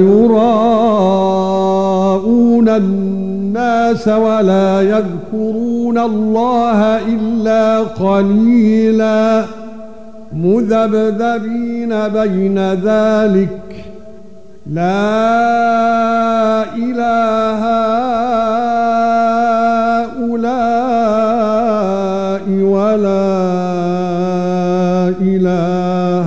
يُرَاءُونَ النَّاسَ وَلَا يَذْكُرُونَ اللَّهَ إِلَّا قَلِيلًا مُذَبذَبِينَ بَيْنَ ذَلِكَ لَا إِلَٰهَ هؤلاء ولا إله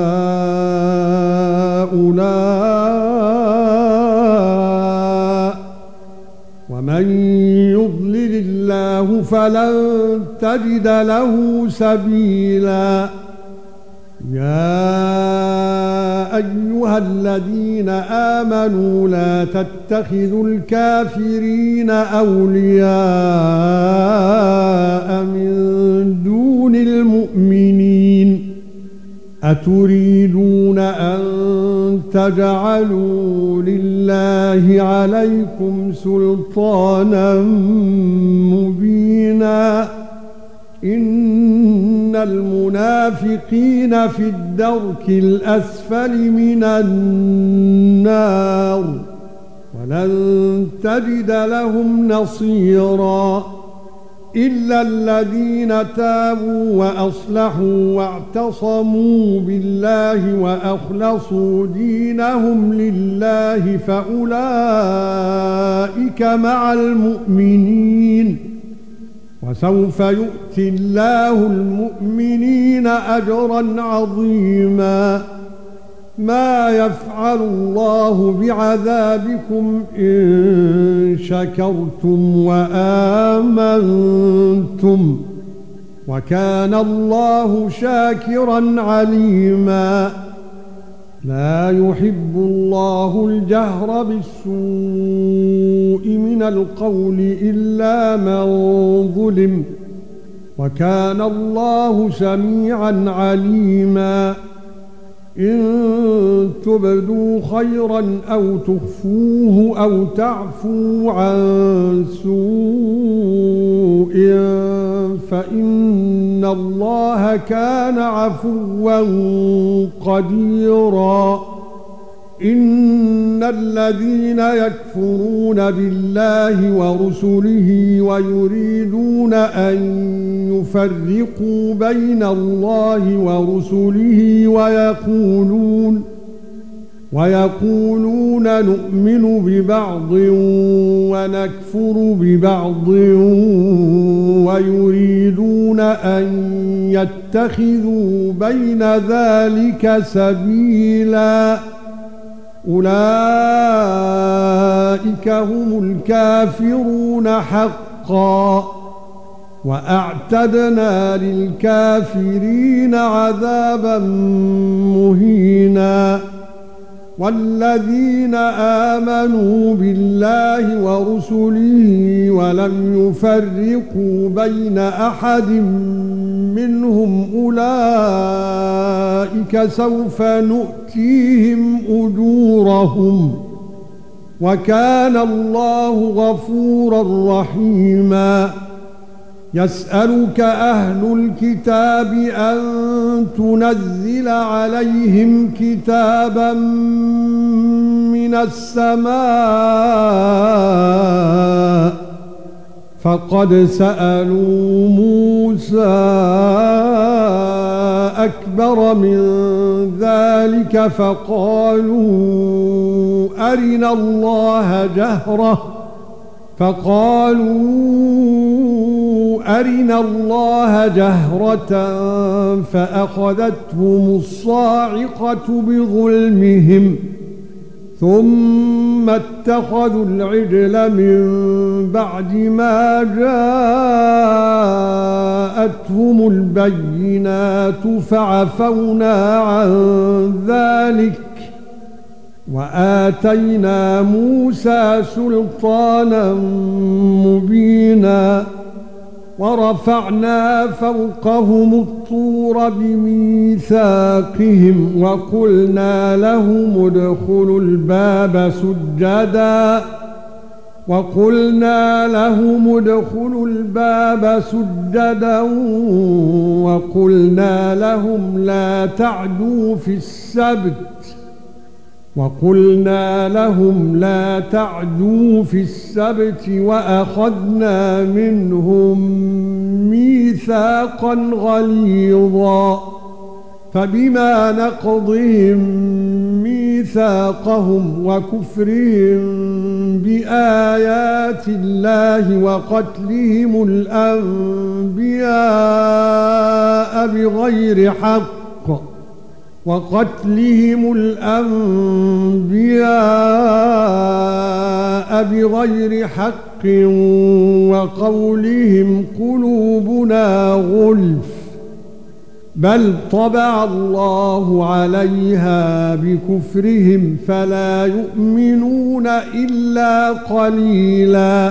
هؤلاء ومن يضلل الله فلن تجد له سبيلا يا أيها الذين آمنوا لا تتخذوا الكافرين أولياء من دون المؤمنين أتريدون أن تجعلوا لله عليكم سلطانا مبينا إن المنافقين في الدرك الأسفل من النار ولن تجد لهم نصيرا إلا الذين تابوا وأصلحوا واعتصموا بالله وأخلصوا دينهم لله فأولئك مع المؤمنين وسوف يؤتي الله المؤمنين أجرا عظيما ما يفعل الله بعذابكم إن شكرتم وآمنتم وكان الله شاكرا عليما لا يحب الله الجهر بالسوء من القول إلا من ظلم وكان الله سميعا عليما إن تبدوا خيرا أو تخفوه أو تعفو عن سوء فإن الله كان عفوا قديرا إن الذين يكفرون بالله ورسله ويريدون أن يفرقوا بين الله ورسله ويقولون ويقولون نؤمن ببعض ونكفر ببعض ويريدون أن يتخذوا بين ذلك سبيلا أولئك هم الكافرون حقا وأعتدنا للكافرين عذابا مهينا والذين آمنوا بالله ورسله ولم يفرقوا بين أحد منهم أولئك سوف نؤتيهم أجورهم وكان الله غفورا رحيما يسألك أهل الكتاب أن تنزل عليهم كتابا من السماء فقد سألوا موسى أكبر من ذلك فقالوا أرنا الله جهرة فقالوا أرنا الله جهرة فأخذتهم الصاعقة بظلمهم ثم اتخذوا العجل من بعد ما جاءتهم البينات فعفونا عن ذلك وآتينا موسى سلطانا مبينا ورفعنا فوقهم الطور بميثاقهم وقلنا لهم ادخلوا الباب سجدا وقلنا لهم ادخلوا الباب سجدا وقلنا لهم لا تعدوا في السبت وقلنا لهم لا تعدوا في السبت وأخذنا منهم ميثاقا غليظا فبما نقضهم ميثاقهم وكفرهم بآيات الله وقتلهم الأنبياء بغير حق وقتلهم الأنبياء بغير حق وقولهم قلوبنا غلف بل طبع الله عليها بكفرهم فلا يؤمنون إلا قليلا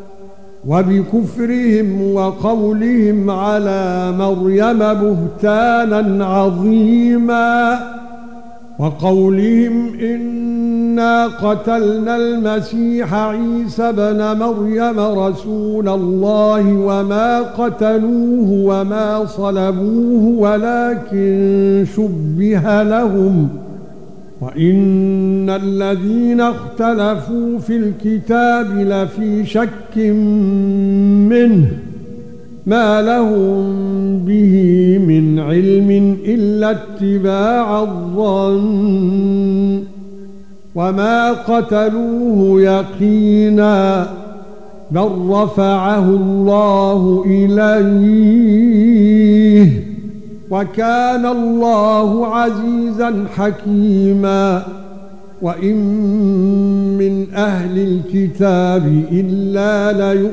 وبكفرهم وقولهم على مريم بهتانا عظيما وقولهم إنا قتلنا المسيح عيسى ابن مريم رسول الله وما قتلوه وما صلبوه ولكن شبه لهم وَإِنَّ الَّذِينَ اخْتَلَفُوا فِي الْكِتَابِ لَفِي شَكٍّ مِّنْهُ مَا لَهُم بِهِ مِنْ عِلْمٍ إِلَّا اتِّبَاعَ الظَّنِّ وَمَا قَتَلُوهُ يَقِينًا بَلْ رَفَعَهُ اللَّهُ إِلَيْهِ وكان الله عزيزا حكيما وإن من أهل الكتاب إلا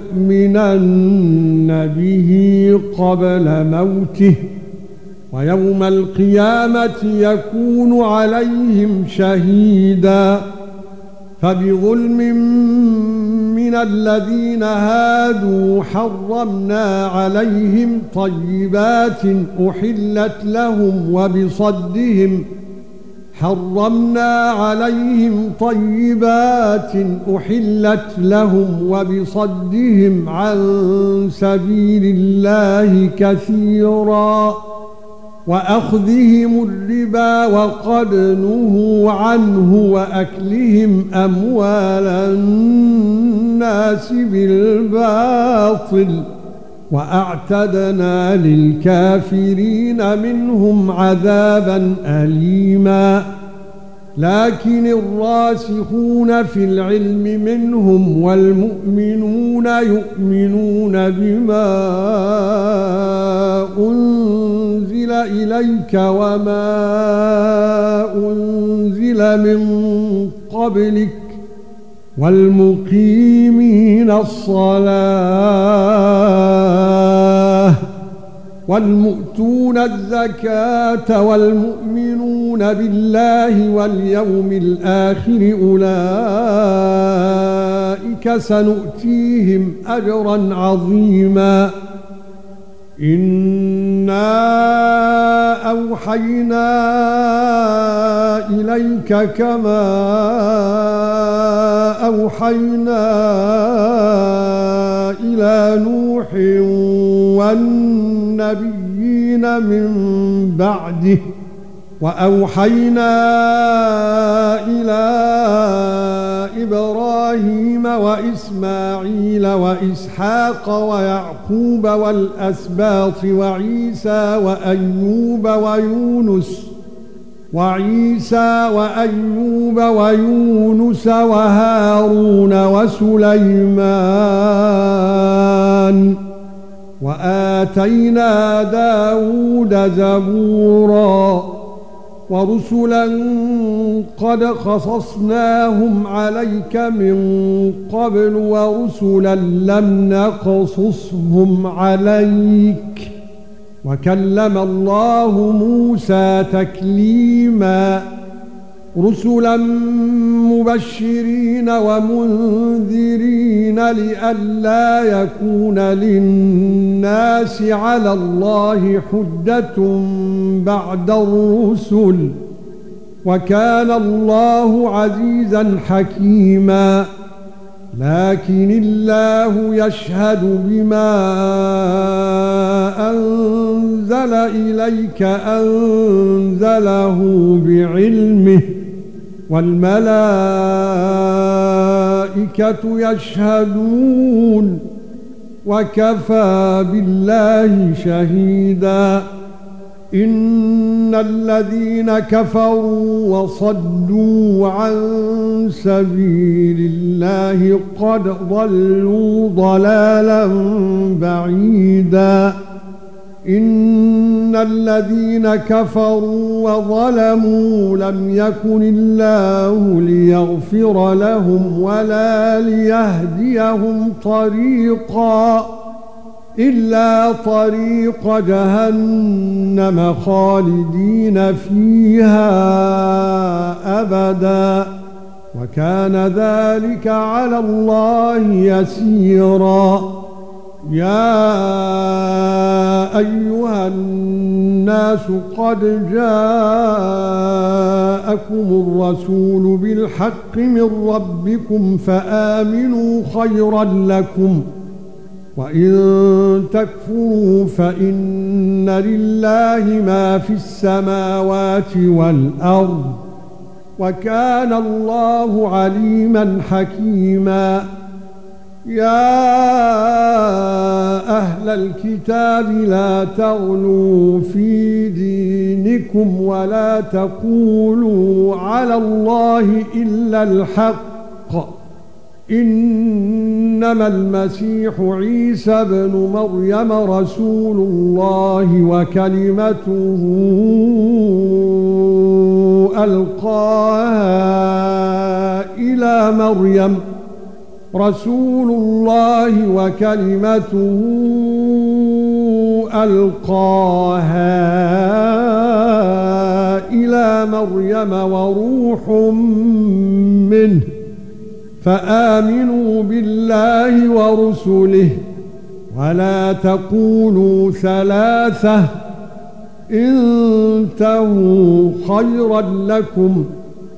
ليؤمنن به قبل موته ويوم القيامة يكون عليهم شهيدا فبظلم من الذين هادوا حرمنا عليهم طيبات أحلت لهم وبصدهم حرمنا عليهم طيبات أحلت لهم وبصدهم عن سبيل الله كثيرا وأخذهم الربا وقد نهوا عنه وأكلهم أموال الناس بالباطل وأعتدنا للكافرين منهم عذابا أليما لكن الراسخون في العلم منهم والمؤمنون يؤمنون بما أنزل إليك وما أنزل من قبلك والمقيمين الصلاة والمؤتون الزكاة والمؤمنون بالله واليوم الآخر أولئك سنؤتيهم أجرا عظيما إنا أوحينا إليك كما أوحينا إلى نوح والنبيين من بعده وأوحينا إلى إبراهيم وإسماعيل وإسحاق ويعقوب والأسباط وعيسى وأيوب ويونس وعيسى وأيوب ويونس وهارون وسليمان وآتينا داود زبورا ورسلا قد قصصناهم عليك من قبل ورسلا لم نقصصهم عليك وكلم الله موسى تكليما رسلا مبشرين ومنذرين لئلا يكون للناس على الله حجة بعد الرسل وكان الله عزيزا حكيما لكن الله يشهد بما أنزل إليك أنزله بعلمه والملائكة يشهدون وكفى بالله شهيدا إن الذين كفروا وصدوا عن سبيل الله قد ضلوا ضلالا بعيدا إن الذين كفروا وظلموا لم يكن الله ليغفر لهم ولا ليهديهم طريقا إلا طريق جهنم خالدين فيها أبدا وكان ذلك على الله يسيرا يا أيها الناس قد جاءكم الرسول بالحق من ربكم فآمنوا خيرا لكم وإن تكفروا فإن لله ما في السماوات والأرض وكان الله عليما حكيما يا أهل الكتاب لا تغلوا في دينكم ولا تقولوا على الله إلا الحق انما المسيح عيسى ابن مريم رسول الله وكلمته القاها الى مريم رسول الله وكلمته القاها الى مريم وروح منه فآمنوا بالله ورسله ولا تقولوا ثلاثة انتهوا خيرا لكم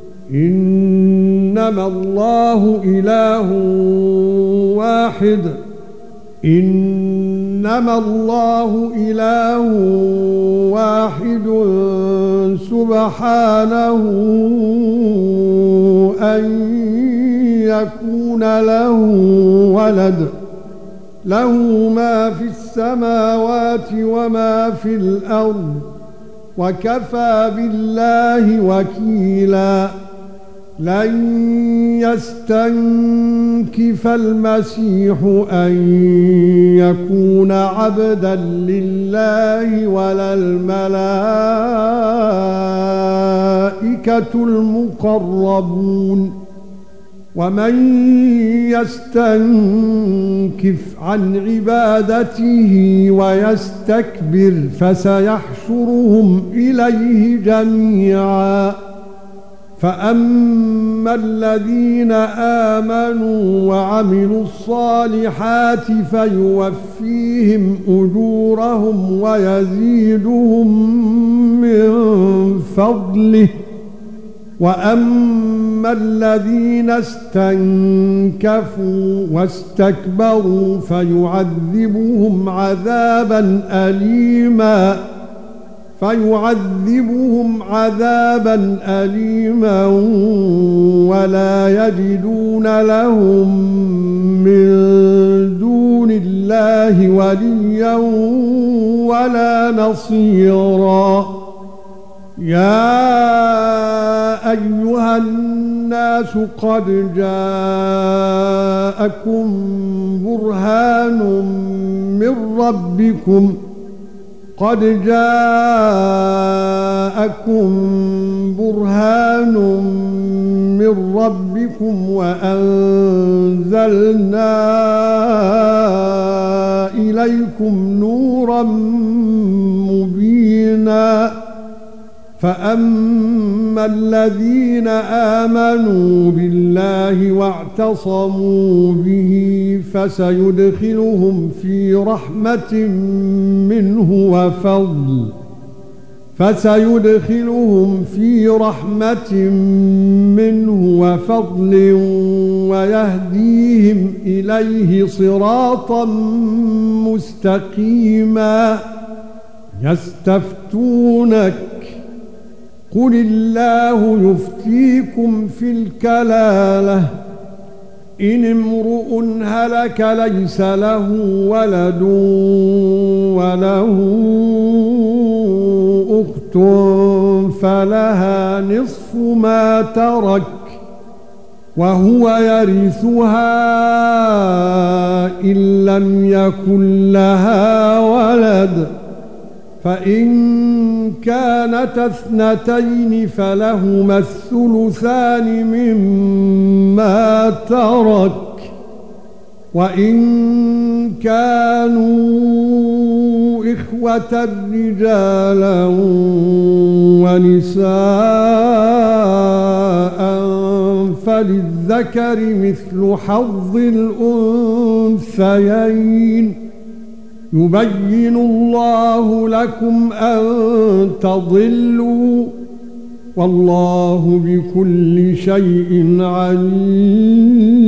انما الله اله واحد انما الله اله واحد سبحانه ان يكون له ولد له ما في السماوات وما في الارض وكفى بالله وكيلا لن يستنكف المسيح ان يكون عبدا لله ولا الملائكة المقربون ومن يستنكف عن عبادته ويستكبر فسيحشرهم إليه جميعا فأما الذين آمنوا وعملوا الصالحات فيوفيهم أجورهم ويزيدهم من فضله وأما الذين استنكفوا واستكبروا فيعذبهم عذابا أليما فيعذبهم عذابا أليما ولا يجدون لهم من دون الله وليا ولا نصيرا يا ايها الناس قد جاءكم برهان من ربكم قد جاءكم برهان من ربكم وأنزلنا إليكم نورا مبينا فأما الذين آمنوا بالله واعتصموا به فسيدخلهم في رحمة منه وفضل فسيدخلهم في رحمة منه وفضل ويهديهم إليه صراطا مستقيما يستفتونك قل الله يفتيكم في الكلالة إن امرؤ هلك ليس له ولد وله أخت فلها نصف ما ترك وهو يرثها إن لم يكن لها ولد فإن كانت اثنتين فلهما الثلثان مما ترك وإن كانوا إخوة رجالا ونساء فللذكر مثل حظ الأنثيين يبين الله لكم أن تضلوا والله بكل شيء عليم